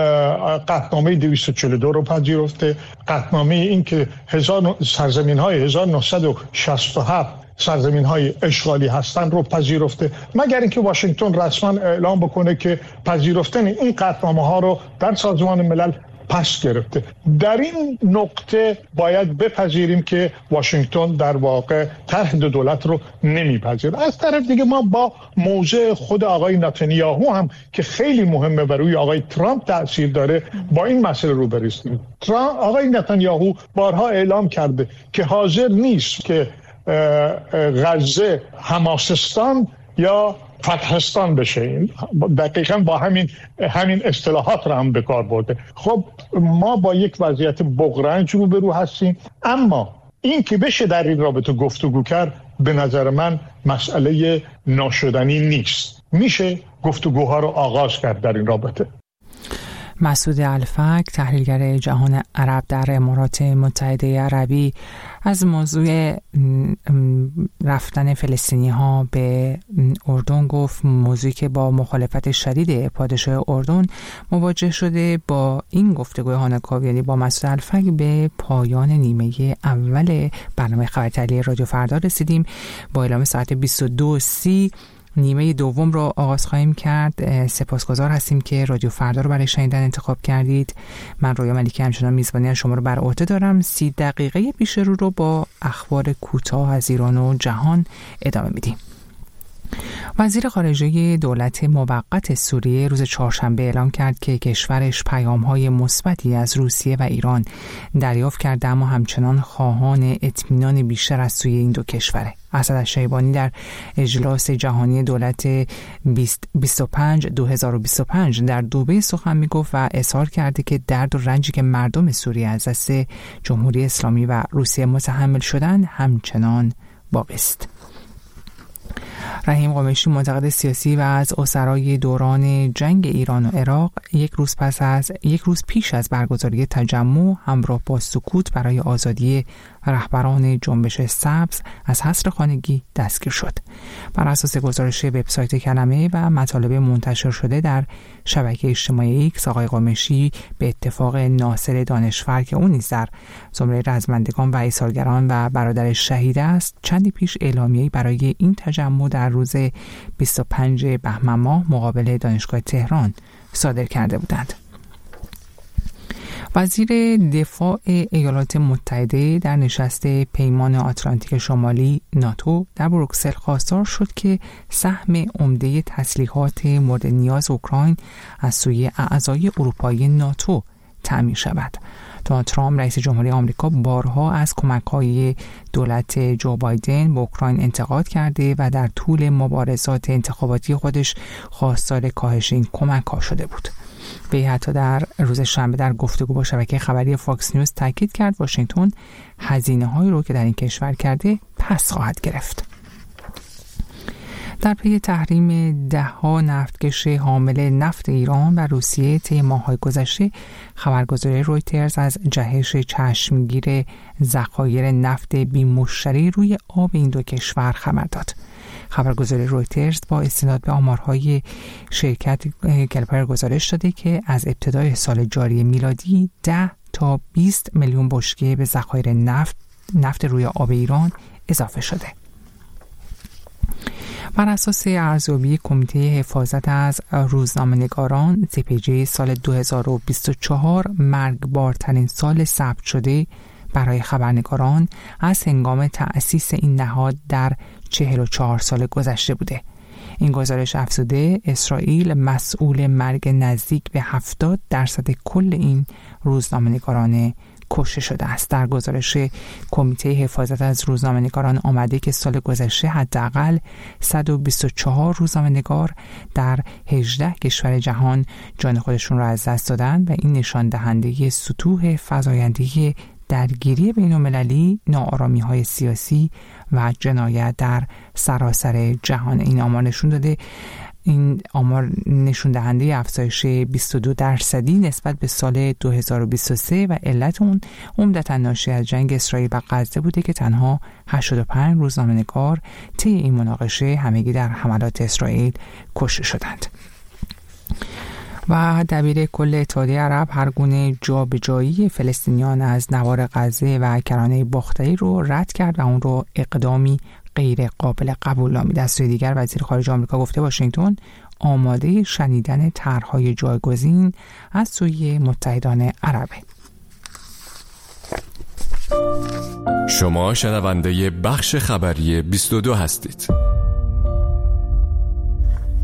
قطعنامه دویست و چهل و دو رو پذیرفته. قطعنامه این که هزار سرزمین‌های هزار و نهصد و شصت و هفت سرزمین‌های اشغالی هستن رو پذیرفته، مگر اینکه واشنگتن رسما اعلام بکنه که پذیرفتن این قطعنامه‌ها رو در سازمان ملل پس گرفته. در این نقطه باید بپذیریم که واشنگتن در واقع طرح دو دولت رو نمیپذیره. از طرف دیگه ما با موضع خود آقای نتانیاهو هم که خیلی مهمه و روی آقای ترامپ تأثیر داره با این مسئله روبرو هستیم. آقای نتانیاهو بارها اعلام کرده که حاضر نیست که غزه حماسستان یا فتحستان بشه. دقیقاً با همین همین اصطلاحات رو هم به کار برده. خب ما با یک وضعیت بغرنج روبرو هستیم، اما این که بشه در این رابطه گفتگو کرد به نظر من مسئله ناشدنی نیست. میشه گفتگوها رو آغاز کرد در این رابطه. مسعود الفک، تحلیلگر جهان عرب در امارات متحده عربی، از موضوع رفتن فلسطینی ها به اردن گفت. موضوعی که با مخالفت شدید پادشاه اردن مواجه شده. با این گفتگوی هانکاوی، یعنی با مسعود الفک، به پایان نیمه اول برنامه خبر تحلیل رادیو فردا رسیدیم. با اعلام ساعت بیست و دو و سی نیمه دوم رو آغاز خواهیم کرد. سپاسگزار هستیم که رادیو فردا رو برای شنیدن انتخاب کردید. من رویا ملیکی همچنان میزبانی از شما رو بر عهده دارم. سی دقیقه پیش رو رو با اخبار کوتاه از ایران و جهان ادامه میدیم. وزیر خارجه دولت موقت سوریه روز چهارشنبه اعلام کرد که کشورش پیام‌های مثبتی از روسیه و ایران دریافت کرده، اما همچنان خواهان اطمینان بیشتر از سوی این دو کشوره. اسد الشیبانی در اجلاس جهانی دولت بیست و پنج دو هزار و بیست و پنج در دبی سخن میگفت و اظهار کرده که درد و رنجی که مردم سوریه از دست جمهوری اسلامی و روسیه متحمل شدن همچنان باقی است. رحیم قمیشی، منتقد سیاسی و از اسرای دوران جنگ ایران و عراق، یک روز پس از یک روز پیش از برگزاری تجمع همراه با سکوت برای آزادی رهبران جنبش سبز از حصر خانگی دستگیر شد. بر اساس گزارش وبسایت کلمه و مطالب منتشر شده در شبکه اجتماعی ایکس، آقای قمیشی به اتفاق ناصر دانشفر که اون نیز در زمره رزمندگان و ایثارگران و برادرش شهید است، چندی پیش اعلامیه‌ای برای این تجمع در روز بیست و پنج بهمن ماه مقابل دانشگاه تهران صادر کرده بودند. وزیر دفاع ایالات متحده در نشست پیمان آتلانتیک شمالی ناتو در بروکسل خواستار شد که سهم عمده تسلیحات مورد نیاز اوکراین از سوی اعضای اروپایی ناتو تأمین شود. دونالد ترامپ رئیس جمهوری آمریکا بارها از کمک‌های دولت جو بایدن به اوکراین انتقاد کرده و در طول مبارزات انتخاباتی خودش خواستار کاهش این کمک‌ها شده بود. وی حتی در روز شنبه در گفتگو با شبکه خبری فاکس نیوز تاکید کرد واشنگتن هزینه‌هایی رو که در این کشور کرده پس خواهد گرفت. در پی تحریم ده‌ها نفتکش حامل نفت ایران و روسیه طی ماه‌های گذشته، خبرگزاری رویترز از جهش چشمگیر ذخایر نفت بی‌مشتری روی آب این دو کشور خبر داد. خبرگزاری رویترز با استناد به آمارهای شرکت کلپر گزارش داده که از ابتدای سال جاری میلادی ده تا بیست میلیون بشکه به ذخایر نفت نفت روی آب ایران اضافه شده. بر اساس ارزیابی کمیته حفاظت از روزنامه‌نگاران سی پی جی، سال دو هزار و بیست و چهار مرگبارترین سال ثبت شده برای خبرنگاران از هنگام تأسیس این نهاد در چهل و چهار سال گذشته بوده. این گزارش افزوده اسرائیل مسئول مرگ نزدیک به هفتاد درصد کل این روزنامه‌نگاران کشته شده است. در گزارش کمیته حفاظت از روزنامه‌نگاران آمده که سال گذشته حداقل صد و بیست و چهار روزنامه‌نگار در هجده کشور جهان جان خودشون را از دست دادند و این نشان دهنده سطوح فزاینده درگیری بین‌المللی، ناآرامی‌های سیاسی و جنایت در سراسر جهان. این آمار نشون داده این آمار نشون دهنده افزایش بیست و دو درصدی نسبت به سال دو هزار و بیست و سه و علت اون عمدتاً ناشی از جنگ اسرائیل و غزه بوده که تنها هشتاد و پنج روزنامه‌نگار طی این مناقشه همگی در حملات اسرائیل کشته شدند. و دبیر کل اتحادیه عرب هر گونه جابجایی فلسطینیان از نوار غزه و کرانه باختری رو رد کرد و اون رو اقدامی غیر قابل قبول نامید. از سوی دیگر وزیر خارجه آمریکا گفته واشنگتن آماده شنیدن طرح‌های جایگزین از سوی متحدان عربه. شما شنونده بخش خبری بیست و دو هستید.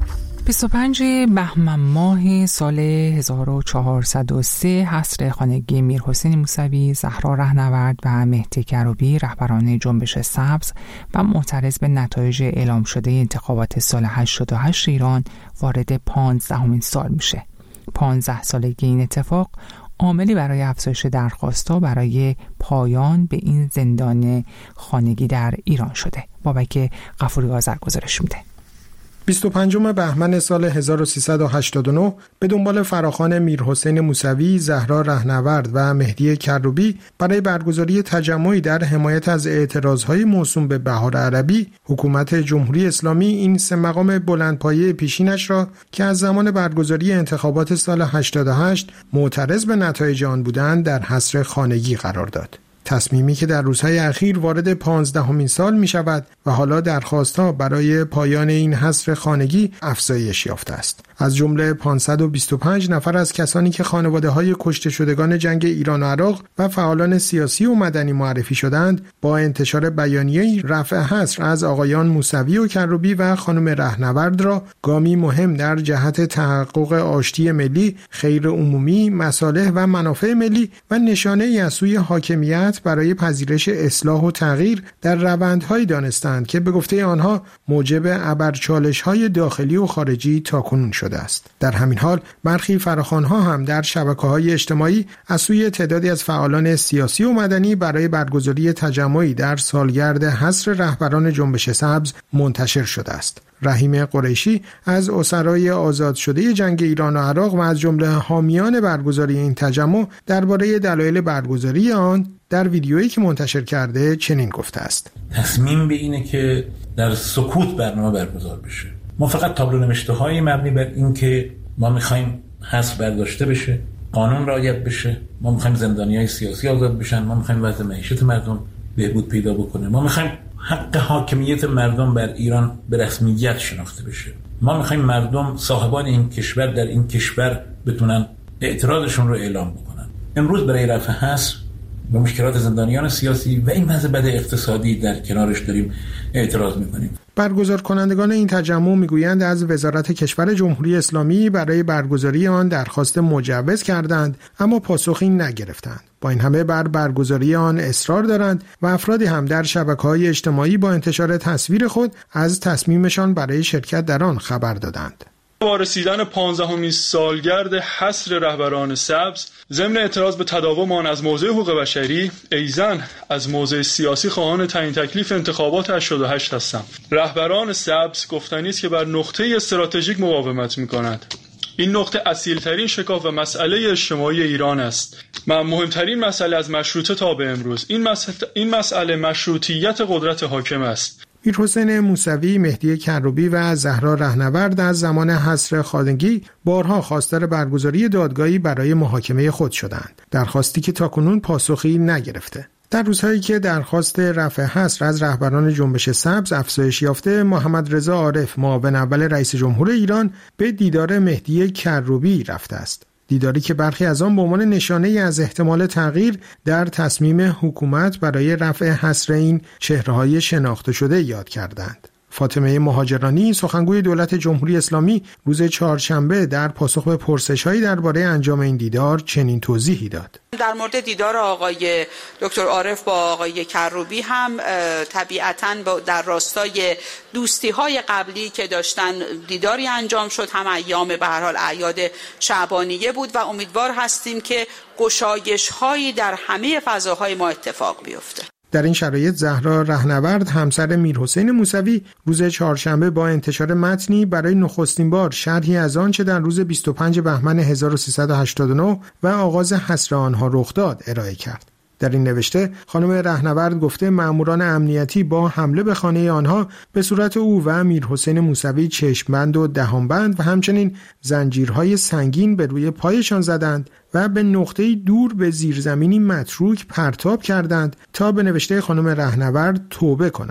بیست و پنج بهمن ماه سال هزار و چهارصد و سه حصر خانگی میرحسین موسوی، زهرا رهنورد و مهدی کروبی رهبران جنبش سبز و معترض به نتایج اعلام شده انتخابات سال هشتاد و هشت ایران وارد پانزدهمین سال میشه. پانزده سالگی این اتفاق عاملی برای افزایش درخواست‌ها برای پایان به این زندان خانگی در ایران شده. بابک غفوری آذر گزارش میده. بیست و پنجم بهمن سال هزار و سیصد و هشتاد و نه به دنبال فراخوان میرحسین موسوی، زهرا رهنورد و مهدی کروبی برای برگزاری تجمعی در حمایت از اعتراضهای موسوم به بهار عربی، حکومت جمهوری اسلامی این سه مقام بلندپایه پیشینش را که از زمان برگزاری انتخابات سال هشتاد و هشت معترض به نتایج آن بودند در حصر خانگی قرار داد. تصمیمی که در روزهای اخیر وارد پانزدهمین سال می شود و حالا درخواست‌ها برای پایان این حصر خانگی افزایش یافته است. از جمله پانصد و بیست و پنج نفر از کسانی که خانواده‌های کشته شدگان جنگ ایران و عراق و فعالان سیاسی و مدنی معرفی شدند، با انتشار بیانیه‌ای رفع حصر از آقایان موسوی و کروبی و خانم رهنورد را گامی مهم در جهت تحقق آشتی ملی، خیر عمومی، مصالح و منافع ملی و نشانه‌ای از سوی حاکمیت برای پذیرش اصلاح و تغییر در روندهایی دانستند که به گفته آنها موجب ابرچالش‌های داخلی و خارجی تاکنون شده است. در همین حال برخی فراخوان‌ها هم در شبکه‌های اجتماعی از سوی تعدادی از فعالان سیاسی و مدنی برای برگزاری تجمعی در سالگرد حصر رهبران جنبش سبز منتشر شده است. رحیم قریشی از اسرای آزاد شده جنگ ایران و عراق و از جمله حامیان برگزاری این تجمع درباره دلایل برگزاری آن در ویدیویی که منتشر کرده چنین گفته است: تصمیم به اینه که در سکوت برنامه برگزار بشه. ما فقط تابلو نوشته های مبنی بر این که ما میخوایم حصر برداشته بشه، قانون رعایت بشه، ما میخوایم زندانیای سیاسی آزاد بشن، ما میخوایم وضع معیشت مردم بهبود پیدا بکنه، ما میخوایم حق حاکمیت مردم بر ایران به رسمیت شناخته بشه، ما میخوایم مردم صاحبان این کشور در این کشور بتونن اعتراضشون رو اعلام بکنن. امروز برای رفع حصر و مشکلات زندانیان سیاسی و این وضع بد اقتصادی در کنارش داریم اعتراض میکنیم. برگزار کنندگان این تجمع میگویند از وزارت کشور جمهوری اسلامی برای برگزاری آن درخواست مجوز کردند اما پاسخی نگرفتند. با این همه بر برگزاری آن اصرار دارند و افرادی هم در شبکه‌های اجتماعی با انتشار تصویر خود از تصمیمشان برای شرکت در آن خبر دادند. با رسیدن پانزدهمین سالگرد حصر رهبران سبز، ضمن اعتراض به تداوم آن از موضع حقوق بشری، ایزن از موضع سیاسی خواهان تعیین تکلیف انتخابات هشتاد و هشت هستم. رهبران سبز گفتنی است که بر نقطه استراتژیک مقاومت می‌کنند. این نقطه اصیل‌ترین شکاف و مسئله اجتماعی ایران است. مهمترین مسئله از مشروطه تا به امروز این مسئله, این مسئله مشروطیت قدرت حاکم است. میرحسین موسوی، مهدی کروبی و زهرا رهنورد از زمان حصر خانگی بارها خواستار برگزاری دادگاهی برای محاکمه خود شدند، درخواستی که تاکنون پاسخی نگرفته. در روزهایی که درخواست رفع حصر از رهبران جنبش سبز افزایش یافته، محمد رضا عارف، معاون اول رئیس جمهور ایران، به دیدار مهدی کروبی رفته است. دیداری که برخی از آن به عنوان نشانه‌ای از احتمال تغییر در تصمیم حکومت برای رفع حصر این چهره‌های شناخته شده یاد کردند. فاطمه مهاجرانی، سخنگوی دولت جمهوری اسلامی، روز چهارشنبه در پاسخ به پرسش‌هایی درباره انجام این دیدار چنین توضیحی داد. در مورد دیدار آقای دکتر عارف با آقای کروبی هم طبیعتاً در راستای دوستی‌های قبلی که داشتن دیداری انجام شد، هم ایام به هر حال اعیاد شعبانیه بود و امیدوار هستیم که گشایش‌هایی در همه فضاهای ما اتفاق بیفته. در این شرایط زهرا رهنورد، همسر میرحسین موسوی، روز چهارشنبه با انتشار متنی برای نخستین بار شرحی از آنچه در روز بیست و پنج بهمن هزار و سیصد و هشتاد و نه و آغاز حصر آنها رخ داد ارائه کرد. در این نوشته خانم رهنورد گفته مأموران امنیتی با حمله به خانه آنها به صورت او و میرحسین موسوی چشمبند و دهانبند و همچنین زنجیرهای سنگین به روی پایشان زدند و به نقطه‌ای دور به زیرزمینی متروک پرتاب کردند تا به نوشته خانم رهنورد توبه کنند.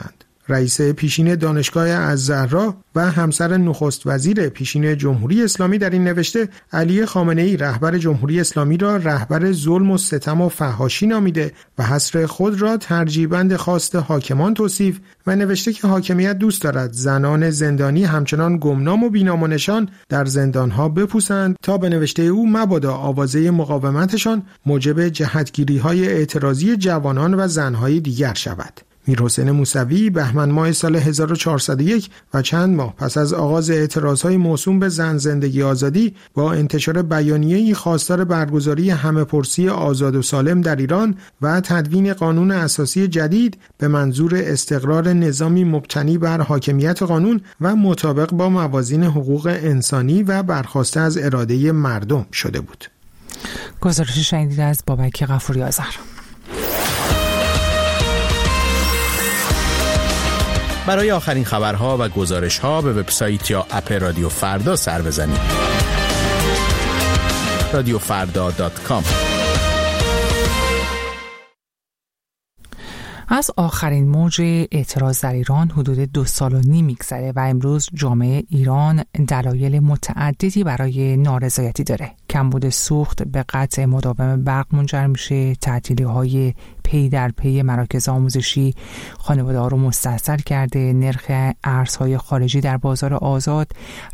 رئیس پیشین دانشگاه الزهرا و همسر نخست وزیر پیشین جمهوری اسلامی در این نوشته علی خامنه‌ای رهبر جمهوری اسلامی را رهبر ظلم و ستم و فحاشی نامیده و حصر خود را ترجیبند خواست حاکمان توصیف و نوشته که حاکمیت دوست دارد زنان زندانی همچنان گمنام و بینام و نشان در زندانها بپوسند تا به نوشته او مبادا آوازه مقاومتشان موجب جهتگیری‌های اعتراضی جوانان و زنهای دیگر شود. میرحسین موسوی بهمن ماه سال هزار و چهارصد و یک و چند ماه پس از آغاز اعتراضهای موسوم به زن زندگی آزادی با انتشار بیانیه‌ای خواستار برگزاری همه‌پرسی آزاد و سالم در ایران و تدوین قانون اساسی جدید به منظور استقرار نظامی مبتنی بر حاکمیت قانون و مطابق با موازین حقوق انسانی و برخواسته از اراده مردم شده بود. گزارش شنیدید از بابک غفوری آذر. برای آخرین خبرها و گزارش‌ها به وبسایت یا اپ رادیو فردا سر بزنید. رادیو فردا دات کام. از آخرین موج اعتراض در ایران حدود دو سال و نیم میگذره و امروز جامعه ایران دلایل متعددی برای نارضایتی داره. کمبود سوخت به قطع مداوم برق منجر میشه، تعطیلی‌های پی در پی مراکز آموزشی خانواده‌ها رو مستحصل کرده، نرخ ارزهای خارجی در بازار آزاد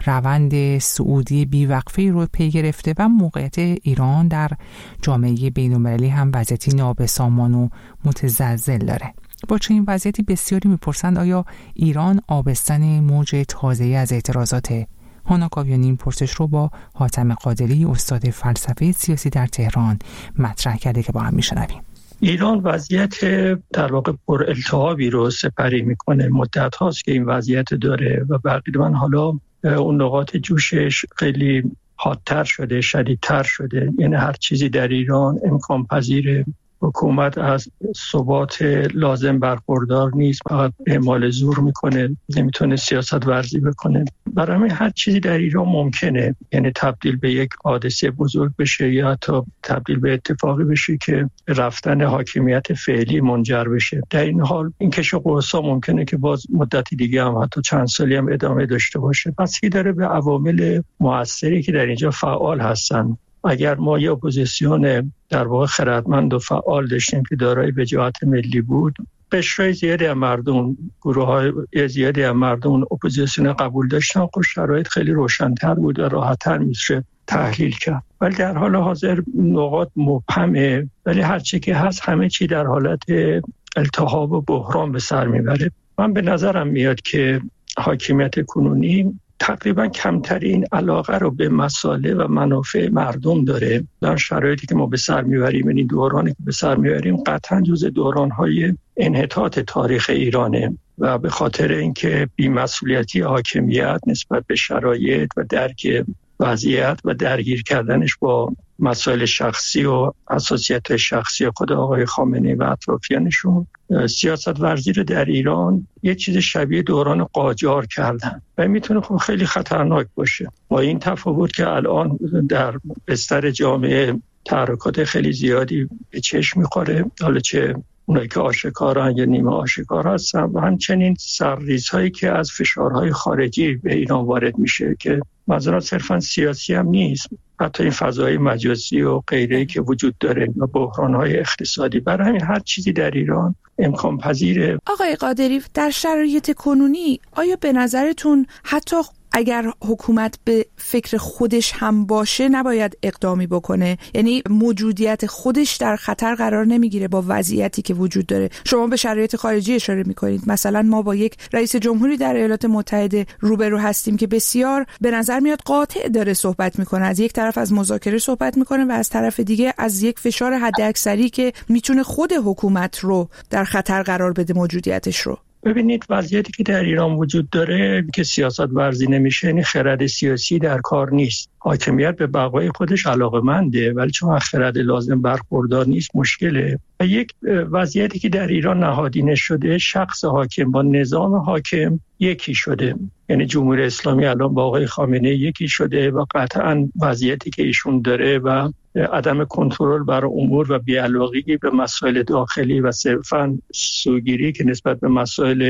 روند صعودی بیوقفه‌ای رو پی گرفته و موقعیت ایران در جامعه بین‌المللی هم وضعیتی نابسامان و متزلزل داره. با چنین وضعیتی بسیاری میپرسند آیا ایران آبستن موج تازه‌ای از اعتراضاته؟ هانا کاویانی این پرسش رو با حاتم قادری استاد فلسفه سیاسی در تهران مطرح کرده که با هم میشنویم. ایران وضعیت در واقع پر التهابی رو سپری میکنه، مدت هاست که این وضعیت داره و تقریبا حالا اون نقاط جوشش خیلی حادتر شده، شدیدتر شده. یعنی هر چیزی در ایران امکان پذیره. حکومت از ثبات لازم برخوردار نیست، فقط اعمال زور میکنه، نمیتونه سیاست ورزی بکنه. برای همین هر چیزی در ایران ممکنه، یعنی تبدیل به یک حادثه بزرگ بشه یا حتی تبدیل به اتفاقی بشه که رفتن حاکمیت فعلی منجر بشه. در این حال این کش و قوس‌ها ممکنه که باز مدتی دیگه هم حتی چند سالی هم ادامه داشته باشه. پس این داره به عوامل مؤثری که در اینجا فعال هستن. اگر ما یه اپوزیسیون در واقع خردمند و فعال داشتیم که دارای وجاهت ملی بود، قشرهای زیادی از مردم، گروه‌های زیادی از مردم اپوزیسیون قبول داشتن، خب شرایط خیلی روشن‌تر بود و راحت‌تر میشه تحلیل کرد. ولی در حال حاضر نقاط مبهمه، ولی هر چی که هست همه چی در حالت التهاب و بحران به سر میبره. من به نظرم میاد که حاکمیت کنونی تقریبا کمترین علاقه رو به مصالح و منافع مردم داره. در شرایطی که ما به سر میبریم، این دورانی که به سر میبریم قطعا جزء دوران‌های انحطاط تاریخ ایرانه و به خاطر اینکه بی‌مسئولیتی حاکمیت نسبت به شرایط و درک وضعیت و درگیر کردنش با مسائل شخصی و حساسیت شخصی خود آقای خامنه‌ای و اطرافیانشون، سیاست ورزی رو در ایران یه چیز شبیه دوران قاجار کردن و میتونه خب خیلی خطرناک باشه. با این تفاوت که الان در بستر جامعه تحرکات خیلی زیادی به چشم میخوره، حالا چه اونایی که آشکارن یا نیمه آشکار هستن و همچنین سرریزهایی که از فشارهای خارجی به ایران وارد میشه که منظورم صرفا سیاسی هم نیست، حتی این فضای مجازی و غیره‌ای که وجود داره و بحران‌های اقتصادی. برای همین هر چیزی در ایران امکان پذیره. آقای قادری، در شرایط کنونی آیا به نظرتون حتی اگر حکومت به فکر خودش هم باشه نباید اقدامی بکنه؟ یعنی موجودیت خودش در خطر قرار نمیگیره با وضعیتی که وجود داره؟ شما به شرایط خارجی اشاره میکنید. مثلا ما با یک رئیس جمهوری در ایالات متحده روبرو هستیم که بسیار به نظر میاد قاطع داره صحبت میکنه. از یک طرف از مذاکره صحبت میکنه و از طرف دیگه از یک فشار حداکثری که میتونه خود حکومت رو در خطر قرار بده، موجودیتش رو. ببینید وضعیتی که در ایران وجود داره که سیاست ورزی نمیشه، یعنی خرد سیاسی در کار نیست. حاکمیت به بقای خودش علاقه‌منده ولی چون خرد لازم برخوردار نیست مشکله. و یک وضعیتی که در ایران نهادینه شده، شخص حاکم با نظام حاکم یکی شده. یعنی جمهوری اسلامی الان با آقای خامنه‌ای یکی شده و قطعاً وضعیتی که ایشون داره و عدم کنترل بر امور و بی‌علاقگی به مسائل داخلی و صرفاً سوگیری که نسبت به مسائل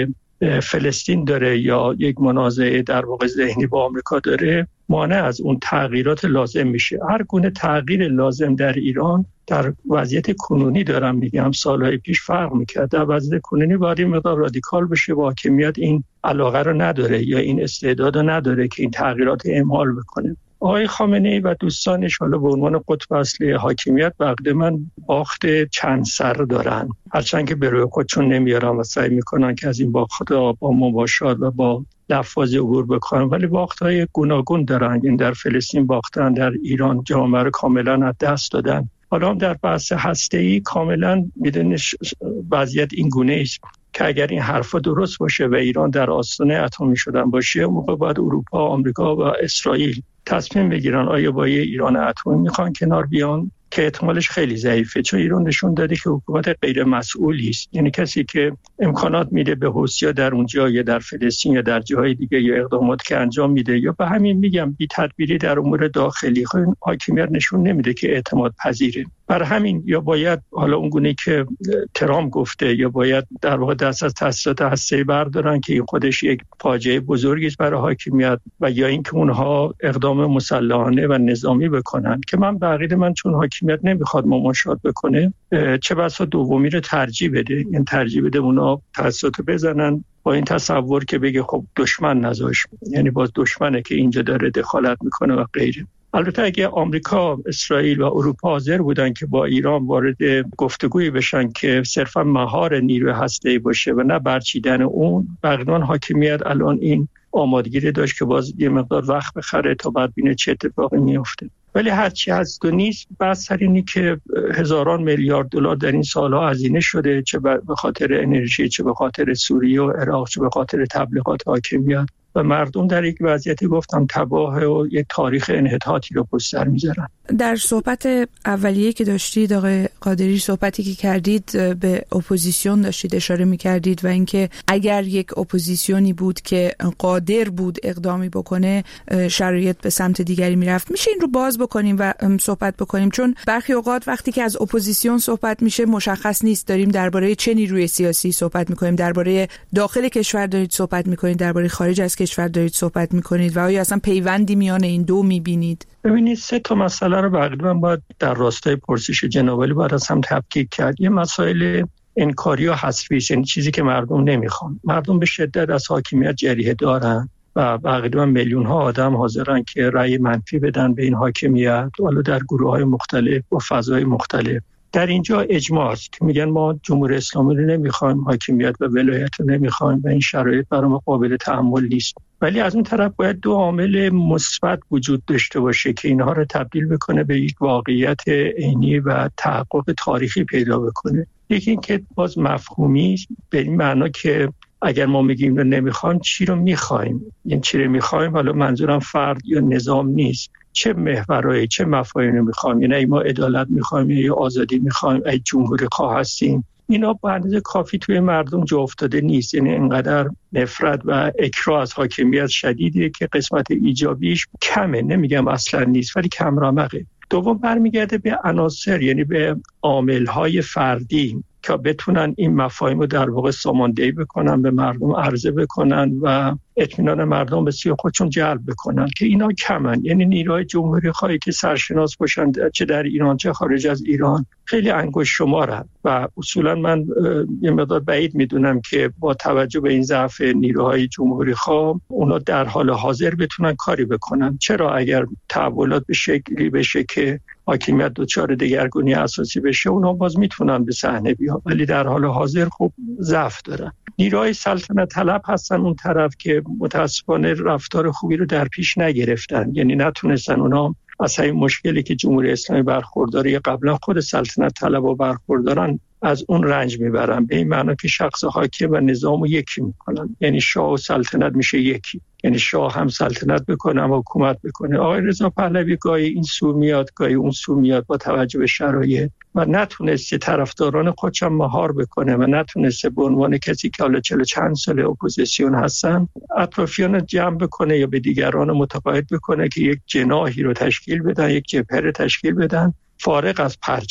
فلسطین داره یا یک منازعه در واقع ذهنی با آمریکا داره مانع از اون تغییرات لازم میشه. هر گونه تغییر لازم در ایران در وضعیت کنونی دارم میگم سالهای پیش فرق میکرد. در وضعیت کنونی باید این مقدار رادیکال بشه و حاکمیت این علاقه رو نداره یا این استعداد رو نداره که این تغییرات اعمال بکنه. آقای خامنه‌ای و دوستانش حالا به عنوان قطب اصلی حاکمیت به عقد من باخت چند سر دارن، هرچند که به روی خودشون نمیارن و سعی میکنن که از این باخت‌ها با مباشرت و با لفاظی عبور بکنن، ولی باخت‌های گوناگون دارن. این در فلسطین باختن، در ایران جامعه رو کاملا از دست دادن. حالا هم در بحث هسته‌ای کاملا میدونید وضعیت این گونه است که اگر این حرفا درست باشه و ایران در آستانه اتمی شدن باشه، اون موقع باید اروپا، آمریکا و اسرائیل تصمیم بگیرن آیا با یه ایران اتمی میخوان کنار بیان، که احتمالش خیلی ضعیفه، چون ایران نشون داده که حکومت غیر مسئولی است. یعنی کسی که امکانات میده به حوثی‌ها در اونجا یا در فلسطین یا در جاهای دیگه یا اقدامات که انجام میده یا به همین میگم بی تدبیری در امور داخلی، خود حاکمیت نشون نمیده که اعتماد پذیره. بر همین یا باید حالا اون گونه که ترامپ گفته یا باید در واقع دست از تأسیسات هسته‌ای بردارن که این خودش یک فاجعه بزرگی است برای حاکمیت، و یا اینکه اونها اقدام مسلحانه و نظامی بکنن که من به عقیده من چون حاکمیت نمیخواد مماشات بکنه، چه بسا دومی رو ترجیح بده، این ترجیح بده اونا تأسیسات بزنن با این تصور که بگه خب دشمن نذاش، یعنی باز دشمنه که اینجا داره دخالت میکنه و غیره. البته اگه آمریکا، اسرائیل و اروپا حاضر بودن که با ایران وارد گفتگویی بشن که صرفا مهار نیروی هسته‌ای باشه و نه برچیدن اون، بغداد حاکمیت الان این آمادگی داشت که باز یه مقدار وقت بخره تا بعد ببینه چه اتفاقی میفته. ولی هرچی هست و نیست، بس سر اینی که هزاران میلیارد دلار در این سالها هزینه شده، چه به خاطر انرژی، چه به خاطر سوریه و عراق، چه به خاطر تبلیغات حاکمیت، و مردم در یک وضعیتی گفتم تباه و یک تاریخ انحطاطی رو پشت سر میذارن. در صحبت اولیه که داشتید آقای قادری، صحبتی که کردید به اپوزیسیون داشتید اشاره میکردید و اینکه اگر یک اپوزیسیونی بود که قادر بود اقدامی بکنه شرایط به سمت دیگری میرفت. میشه این رو باز بکنیم و صحبت بکنیم؟ چون برخی اوقات وقتی که از اپوزیسیون صحبت میشه مشخص نیست داریم درباره چه نیروی سیاسی صحبت میکنیم، درباره داخل کشور دارید صحبت میکنید، درباره خارج از کشور دارید صحبت میکنید و آیا اصلا پیوندی میان این دو میبینید؟ ببینید سه تا مسئله رو بقیدن باید در راستای پرسش جنابالی باید از هم تفکیک کرد. یه مسائل انکاری و حذفی است، یعنی چیزی که مردم نمیخوان. مردم به شدت از حاکمیت جریحه دارن و بقیدن میلیون ها آدم حاضرن که رأی منفی بدن به این حاکمیت، حالا در گروه های مختلف و فضای مختلف. در اینجا اجماع است که میگن ما جمهوری اسلامی رو نمیخوایم، حاکمیت و ولایت رو نمیخوایم و این شرایط برای ما قابل تحمل نیست. ولی از اون طرف باید دو عامل مثبت وجود داشته باشه که اینها رو تبدیل بکنه به یک واقعیت عینی و تحقق تاریخی پیدا بکنه. یکی این که باز مفهومی به این معنا که اگر ما میگیم رو نمیخوایم، چی رو میخوایم؟ این چی رو میخوایم؟ حالا منظورم فرد یا نظام نیست، چه محورایی، چه مفاهیمی میخوایم؟ یعنی ما عدالت میخوایم یا آزادی میخوایم، ای جمهوری خواه هستیم؟ اینا به اندازه کافی توی مردم جا افتاده نیست. یعنی اینقدر نفرت و اکراه از حاکمیت شدیده که قسمت ایجابیش کمه، نمیگم اصلا نیست ولی کم رمقه. دوم برمیگرده به عناصر، یعنی به عامل‌های فردی که بتونن این مفاهیم رو در واقع ساماندهی بکنن، به مردم عرضه بکنن و اطمینان مردم به سوی خودشون جلب بکنن که اینا کمن. یعنی نیروهای جمهوری خواهی که سرشناس باشن چه در ایران چه خارج از ایران خیلی انگشت شمارن و اصولا من یه مقدار بعید میدونم که با توجه به این ضعف نیروهای جمهوری خواه اونا در حال حاضر بتونن کاری بکنن. چرا اگر تحولات به شکلی بشه که حاکمیت دچار دگرگونی اساسی بشه اونا باز میتونن به صحنه بیان، ولی در حال حاضر خب ضعف دارن. نیروهای سلطنت طلب هستن اون طرف که متاسفانه رفتار خوبی رو در پیش نگرفتن، یعنی نتونستن اونا از این مشکلی که جمهوری اسلامی برخورداره قبلا خود سلطنت طلب و برخوردارن از اون رنج میبرن، به این معنا که شخص حاکم و نظام رو یکی میکنن، یعنی شاه و سلطنت میشه یکی، یعنی شاه هم سلطنت بکنه هم حکومت بکنه. آقای رضا پهلوی گاهی این سو میاد گاهی اون سو میاد با توجه به شرایط و نتونسته طرفداران خودش هم مهار بکنه و نتونسته به عنوان کسی که حالا چهل چند سال اپوزیسیون هستن اطرافیان جمع بکنه یا به دیگران متقاعد بکنه که یک جناحی رو تشکیل بدن، یک جبهه رو تشکیل بدن فارغ از پرچم.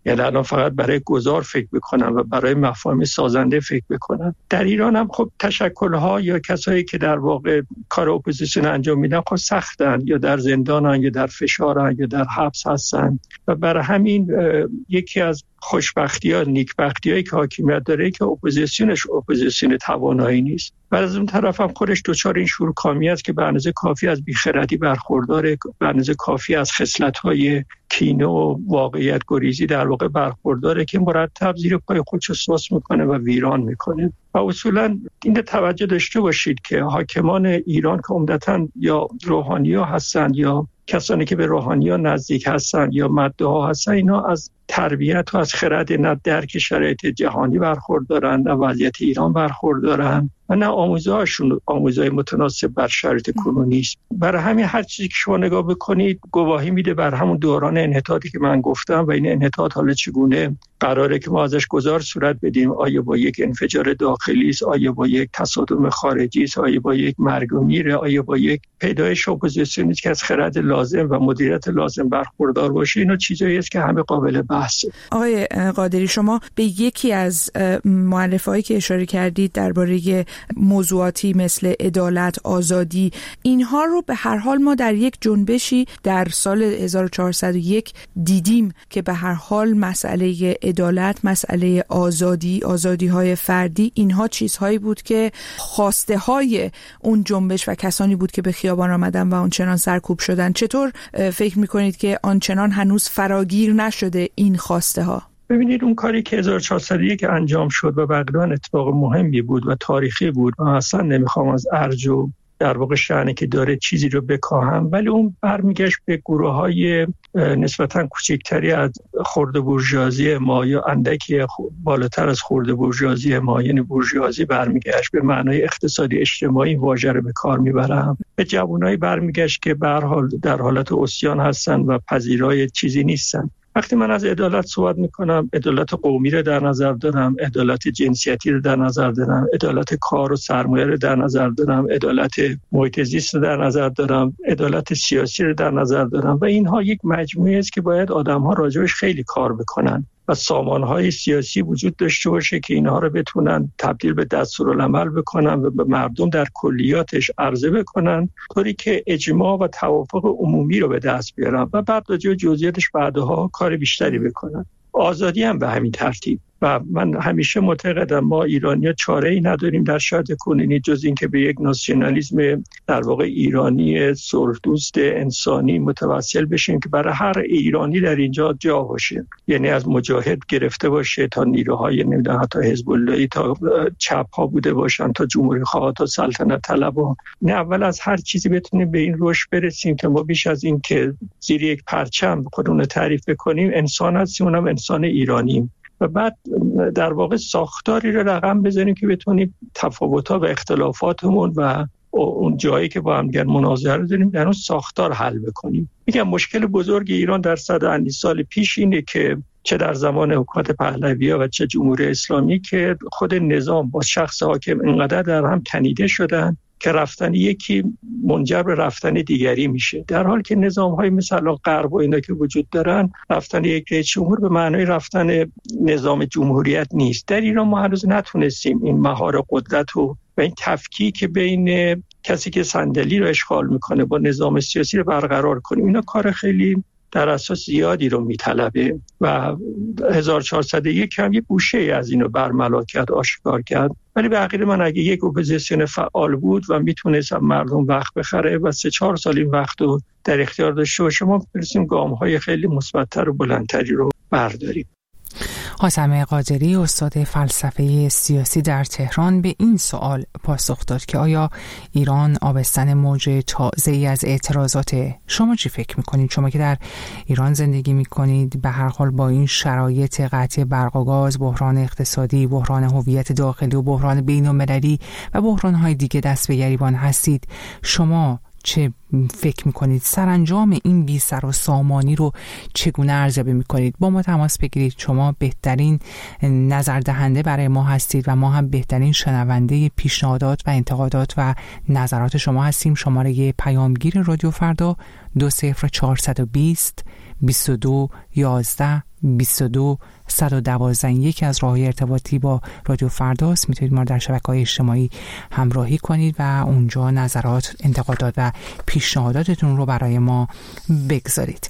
یعنی الان فقط برای گذار فکر بکنن و برای مفاهیم سازنده فکر بکنن. در ایران هم خب تشکل‌ها یا کسایی که در واقع کار اپوزیسیون انجام میدن خب سختن، یا در زندانن یا در فشارن یا در حبس هستن و برای همین یکی از خوشبختی‌ها نیکبختی‌هایی که حاکمیت داره که اپوزیسیونش اپوزیسیون توانایی نیست و از اون طرف هم خودش دچار این شورکامی است که به اندازه کافی از بیخردی برخورداره، به اندازه کافی از خصلت‌های کینه و واقعیت گریزی در واقع برخورداره که مرتب زیر پای خودش سوس میکنه و ویران میکنه. و اصولا این توجه داشته باشید که حاکمان ایران که عمدتاً یا روحانی‌ها هستن یا کسانی که به روحانی‌ها نزدیک هستن یا مدعا هستن، اینا از تربیت و از خرد نه درک شرایط جهانی برخوردارن، نه وضعیت ایران برخوردارن و نه آموزه‌هاشون آموزهای متناسب بر شرایط کنونی است. برای همین هر چیزی که شما نگاه بکنید گواهی میده بر همون دوران انحطاطی که من گفتم و این انحطاط حالا چگونه قراره که ما ازش گذار صورت بدیم. آیا با یک انفجار داخلی است، آیا با یک تصادم خارجی است، آیا با یک مرگ و میره، آیا با یک پیدایش اپوزیسیونی که از خرد لازم و مدیریت لازم برخوردار باشه. اینا چیزایی است که همه قابل بحثه. آقای قادری، شما به یکی از مؤلفه‌هایی که اشاره کردید درباره موضوعاتی مثل عدالت، آزادی، اینها رو به هر حال ما در یک جنبشی در سال هزار و چهارصد و یک دیدیم که به هر حال مسئله عدالت، مسئله آزادی، آزادی‌های فردی، اینها چیزهایی بود که خواسته های اون جنبش و کسانی بود که به خیابان آمدن و آنچنان سرکوب شدن. چطور فکر می‌کنید که آنچنان هنوز فراگیر نشده این خواسته ها؟ ببینید اون کاری که هزار و چهارصد و یک انجام شد و واقعا اتفاق مهمی بود و تاریخی بود و اصلا نمیخوام از ارج و در واقع شأنی که داره چیزی رو بکاهم، ولی اون برمیگشت به گروه‌های نسبتاً کوچکتری از خرد بورژوازی ما یا اندکی بالاتر از خرد بورژوازی ما، یعنی بورژوازی برمیگشت به معنای اقتصادی اجتماعی واژه رو به کار میبرم، به جوانایی برمیگشت که به هر حال در حالت عصیان هستن و پذیرای چیزی نیستن. وقتی من از عدالت صحبت میکنم، عدالت قومی رو در نظر دارم، عدالت جنسیتی رو در نظر دارم، عدالت کار و سرمایه رو در نظر دارم، عدالت محیط زیست رو در نظر دارم، عدالت سیاسی رو در نظر دارم و اینها یک مجموعه است که باید آدم‌ها راجعش خیلی کار بکنن و سامانهای سیاسی وجود داشته باشه که اینها رو بتونن تبدیل به دستورالعمل بکنن و به مردم در کلیاتش عرضه بکنن، طوری که اجماع و توافق عمومی رو به دست بیارن و بعد راجع به جزئیاتش بعدها کار بیشتری بکنن. آزادی هم به همین ترتیب. و من همیشه معتقدم ما ایرانی‌ها چاره‌ای نداریم در شرایط کنونی جز این که به یک ناسیونالیسم در واقع ایرانی صلح‌دوست انسانی متوسل بشیم که برای هر ایرانی در اینجا جا باشه، یعنی از مجاهد گرفته باشه تا نیروهای نمیدونم حتی حزب اللهی تا چپ ها بوده باشن تا جمهوری خواه تا سلطنت طلبها. نه اول از هر چیزی بتونیم به این رشد برسیم که ما بیش از این که زیر یک پرچم خودمون تعریف بکنیم انسان هستیم، اونم انسان ایرانیم و بعد در واقع ساختاری رو رقم بزنیم که بتونیم تفاوت‌ها و اختلافاتمون و اون جایی که با هم دیگر مناظره داریم در اون ساختار حل بکنیم. میگم مشکل بزرگ ایران در صد اندی سال پیش اینه که چه در زمان حکومت پهلوی‌ها و چه جمهوری اسلامی که خود نظام با شخص حاکم اینقدر در هم تنیده شدن که رفتن یکی منجر به رفتن دیگری میشه، در حالی که نظام‌های مثلا غرب و اینا که وجود دارن رفتن یک رئیس جمهور به معنای رفتن نظام جمهوریت نیست. در ایران ما هنوز نتونستیم این مهار قدرت و و این تفکیک بین کسی که صندلی رو اشغال میکنه با نظام سیاسی رو برقرار کنیم. اینا کار خیلی در اساس زیادی رو میطلبه و هزار و چهارصد و یک هم یه گوشه از اینو برملا کرد، آشکار کرد. ولی به عقیده من اگه یک اپوزیسیون فعال بود و میتونست مردم وقت بخره و سه چهار سال این وقت رو در اختیار داشته باشه، ما برسیم گام‌های خیلی مثبت‌تر و بلندتری رو برداریم. حاتم قادری استاد فلسفه سیاسی در تهران به این سوال پاسخ داد که آیا ایران آبستن موج تازه‌ای از اعتراضات؟ شما چی فکر میکنید؟ شما که در ایران زندگی میکنید، به هر حال با این شرایط قطع برق و گاز، بحران اقتصادی، بحران هویت داخلی و بحران بین‌المللی و بحران‌های دیگه دست به گریبان هستید، شما چه فکر میکنید؟ سرانجام این بی سر و سامانی رو چگونه ارزیابی میکنید؟ با ما تماس بگیرید. شما بهترین نظر دهنده برای ما هستید و ما هم بهترین شنونده پیشنهادات و انتقادات و نظرات شما هستیم. شماره پیامگیر رادیو فردا دو صفر چهارصد و بیست بیست و دو یازده بیست و دو صد و دوازده. یکی از راه‌های ارتباطی با رادیو فرداست. میتونید ما رو در شبکه‌های اجتماعی همراهی کنید و اونجا نظرات، انتقادات و پیشنهاداتتون رو برای ما بگذارید.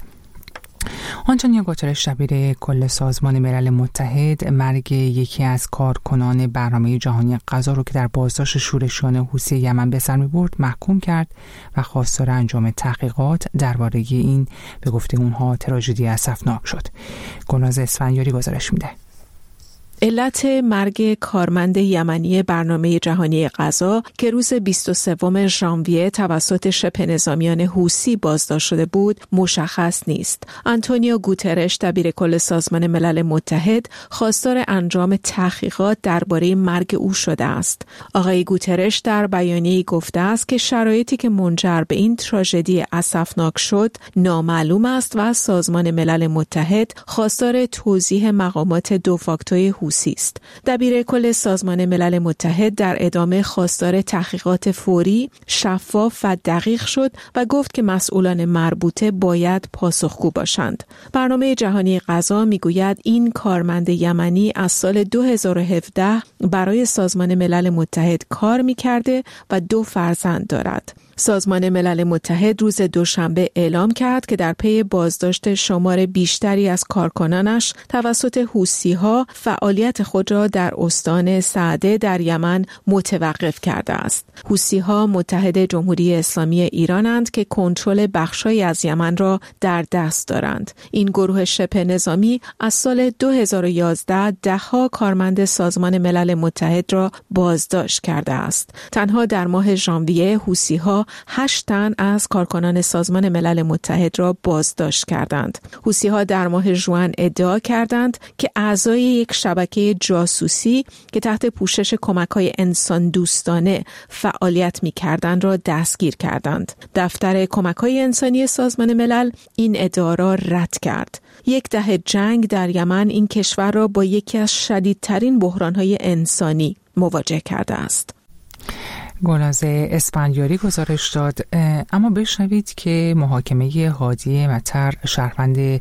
آنتونیو گوترش دبیر کل سازمان ملل متحد مرگ یکی از کارکنان برنامه جهانی غذا رو که در بازداشت شورشیان حوثی یمن به سر می‌برد محکوم کرد و خواستار انجام تحقیقات درباره این به گفته اونها تراژدی اسفناک شد. گلناز اسفندیاری گزارش میده. علت مرگ کارمند یمنی برنامه جهانی غذا که روز بیست و سوم ژانویه توسط شبه نظامیان حوثی بازداشت شده بود مشخص نیست. آنتونیو گوترش دبیر کل سازمان ملل متحد خواستار انجام تحقیقات درباره مرگ او شده است. آقای گوترش در بیانیه‌ای گفته است که شرایطی که منجر به این تراژدی اسفناک شد نامعلوم است و سازمان ملل متحد خواستار توضیح مقامات دو فاکتوری حوثی است. دبیر کل سازمان ملل متحد در ادامه خواستار تحقیقات فوری، شفاف و دقیق شد و گفت که مسئولان مربوطه باید پاسخگو باشند. برنامه جهانی غذا میگوید این کارمند یمنی از سال دو هزار و هفده برای سازمان ملل متحد کار میکرده و دو فرزند دارد. سازمان ملل متحد روز دوشنبه اعلام کرد که در پی بازداشت شمار بیشتری از کارکنانش توسط حوثی‌ها فعالیت خود را در استان سعده در یمن متوقف کرده است. حوثی‌ها متحد جمهوری اسلامی ایرانند که کنترل بخش‌هایی از یمن را در دست دارند. این گروه شبه نظامی از سال دو هزار و یازده ده‌ها کارمند سازمان ملل متحد را بازداشت کرده است. تنها در ماه ژانویه حوثی‌ها هشت تن از کارکنان سازمان ملل متحد را بازداشت کردند. حوثی‌ها در ماه ژوئن ادعا کردند که اعضای یک شبکه جاسوسی که تحت پوشش کمک‌های انسان دوستانه فعالیت می‌کردند را دستگیر کردند. دفتر کمک‌های انسانی سازمان ملل این ادعا را رد کرد. یک دهه جنگ در یمن این کشور را با یکی از شدیدترین بحران‌های انسانی مواجه کرده است. گلناز اسفندیاری گزارش داد. اما بشنوید که محاکمه هادی مطر شهروند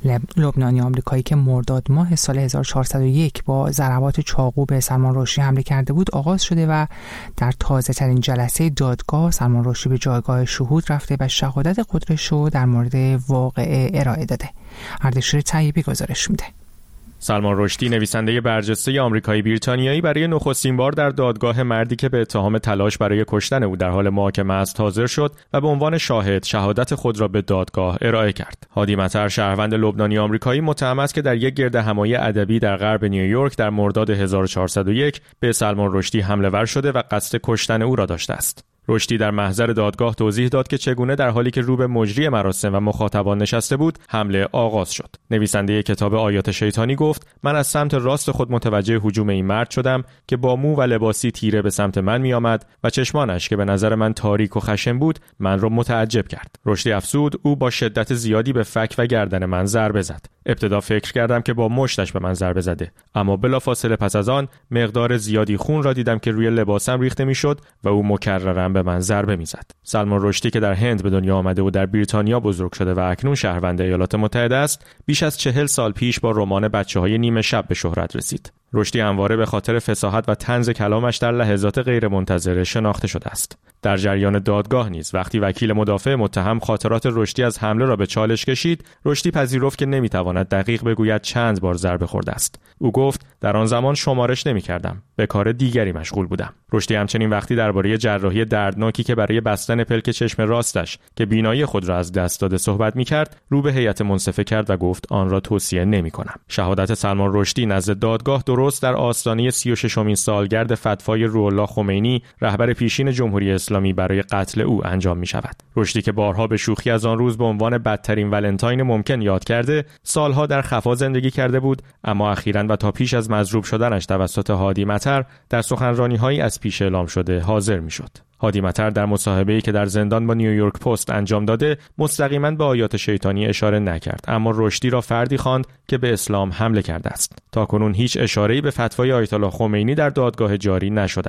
لبنانی آمریکایی که مرداد ماه سال هزار و چهارصد و یک با ضربات چاقو به سلمان رشدی حمله کرده بود آغاز شده و در تازه ترین جلسه دادگاه سلمان رشدی به جایگاه شهود رفته و شهادت خودش رو در مورد واقعه ارائه داده. اردشیر طیبی گزارش میده. سلمان رشدی نویسنده برجسته آمریکایی بریتانیایی برای نخستین بار در دادگاه مردی که به اتهام تلاش برای کشتن او در حال محاکمه است حاضر شد و به عنوان شاهد شهادت خود را به دادگاه ارائه کرد. هادی مطر شهروند لبنانی آمریکایی متهم است که در یک گردهمایی ادبی در غرب نیویورک در مرداد هزار و چهارصد و یک به سلمان رشدی حمله ور شده و قصد کشتن او را داشته است. رشدی در محضر دادگاه توضیح داد که چگونه در حالی که رو به مجری مراسم و مخاطبان نشسته بود حمله آغاز شد. نویسنده کتاب آیات شیطانی گفت: من از سمت راست خود متوجه هجوم این مرد شدم که با مو و لباسی تیره به سمت من می آمد و چشمانش که به نظر من تاریک و خشن بود من را متعجب کرد. رشدی افزود: او با شدت زیادی به فک و گردن من ضربه زد. ابتدا فکر کردم که با مشتش به من ضربه زده، اما بلافاصله پس از آن مقدار زیادی خون را دیدم که روی لباسم ریخته میشد و او مکررن به من ضربه میزد. سلمان رشدی که در هند به دنیا آمده و در بریتانیا بزرگ شده و اکنون شهروند ایالات متحده است، بیش از چهل سال پیش با رمان بچه‌های نیمه شب به شهرت رسید. رشدی همواره به خاطر فصاحت و طنز کلامش در لحظات غیرمنتظره شناخته شده است. در جریان دادگاه نیز وقتی وکیل مدافع متهم خاطرات رشدی از حمله را به چالش کشید، رشدی پذیرفت که نمیتواند دقیق بگوید چند بار ضربه خورده است. او گفت: در آن زمان شمارش نمی‌کردم، به کار دیگری مشغول بودم. رشدی همچنین وقتی درباره جراحی دردناکی که برای بستن پلک چشم راستش که بینایی خود را از دست داده صحبت می‌کرد، رو به هیئت منصفه کرد و گفت آن را توصیه نمی‌کنم. شهادت سلمان رشدی نزد دادگاه درست در آستانه سی و ششمین سالگرد فتوای روح‌الله خمینی رهبر پیشین جمهوری اسلامی برای قتل او انجام می‌شود. رشدی که بارها به شوخی از آن روز به عنوان بدترین ولنتاین ممکن یاد کرده، سالها در خفا زندگی کرده بود، اما اخیراً و تا پیش از مضروب شدنش توسط هادی مطر در سخنرانی‌هایی از پیش اعلام شده حاضر می‌شد. هادی مطر در مصاحبه‌ای که در زندان با نیویورک پست انجام داده مستقیما به آیات شیطانی اشاره نکرد، اما رشدی را فردی خواند که به اسلام حمله کرده است. تاکنون هیچ اشاره‌ای به فتوای آیت الله خمینی در دادگاه جاری نشده است.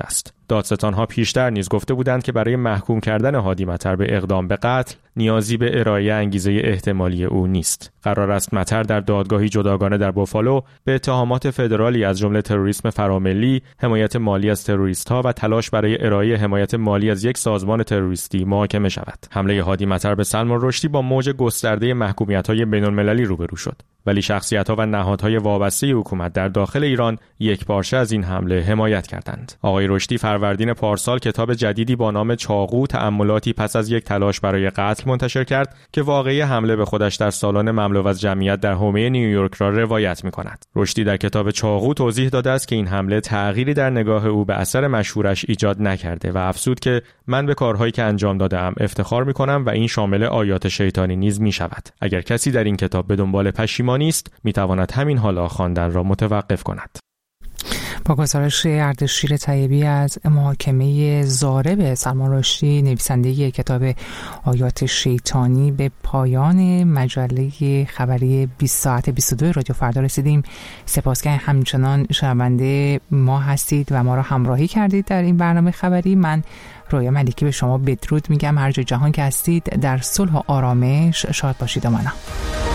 دادستان‌ها پیشتر نیز گفته بودند که برای محکوم کردن هادی مطر به اقدام به قتل نیازی به ارائه انگیزه احتمالی او نیست. قرار است مطر در دادگاهی جداگانه در بوفالو به اتهامات فدرالی از جمله تروریسم فراملی، حمایت مالی از تروریست‌ها و تلاش برای ارائه حمایت مالی از یک سازمان تروریستی محاکمه شود. حمله هادی مطر به سلمان رشدی با موج گسترده محکومیت‌های بین‌المللی روبرو شد، ولی شخصیت‌ها و نهادهای وابسته حکومت در داخل ایران یکپارچه از این حمله حمایت کردند. آقای رشدی فروردین پارسال کتاب جدیدی با نام چاقو تأملاتی پس از یک تلاش برای قتل منتشر کرد که واقعه حمله به خودش در سالن مملو از جمعیت در حومه نیویورک را روایت می‌کند. رشدی در کتاب چاقو توضیح داده است که این حمله تغییری در نگاه او به اثر مشهورش ایجاد نکرده و افزود که من به کارهایی که انجام داده‌ام افتخار می‌کنم و این شامل آیات شیطانی نیز می‌شود. اگر کسی در این کتاب به دنبال پشیمانی است، می‌تواند همین حالا خواندن را متوقف کند. با گزارش اردشیر طیبی از محاکمه ضارب سلمان رشدی، نویسنده کتاب آیات شیطانی، به پایان مجله خبری بیست ساعت بیست و دو رادیو فردا رسیدیم. سپاس که همچنان شنونده ما هستید و ما را همراهی کردید در این برنامه خبری. من رویا ملکی به شما بدرود میگم. هر جای جهان که هستید در صلح و آرامش شاد باشید. امنا.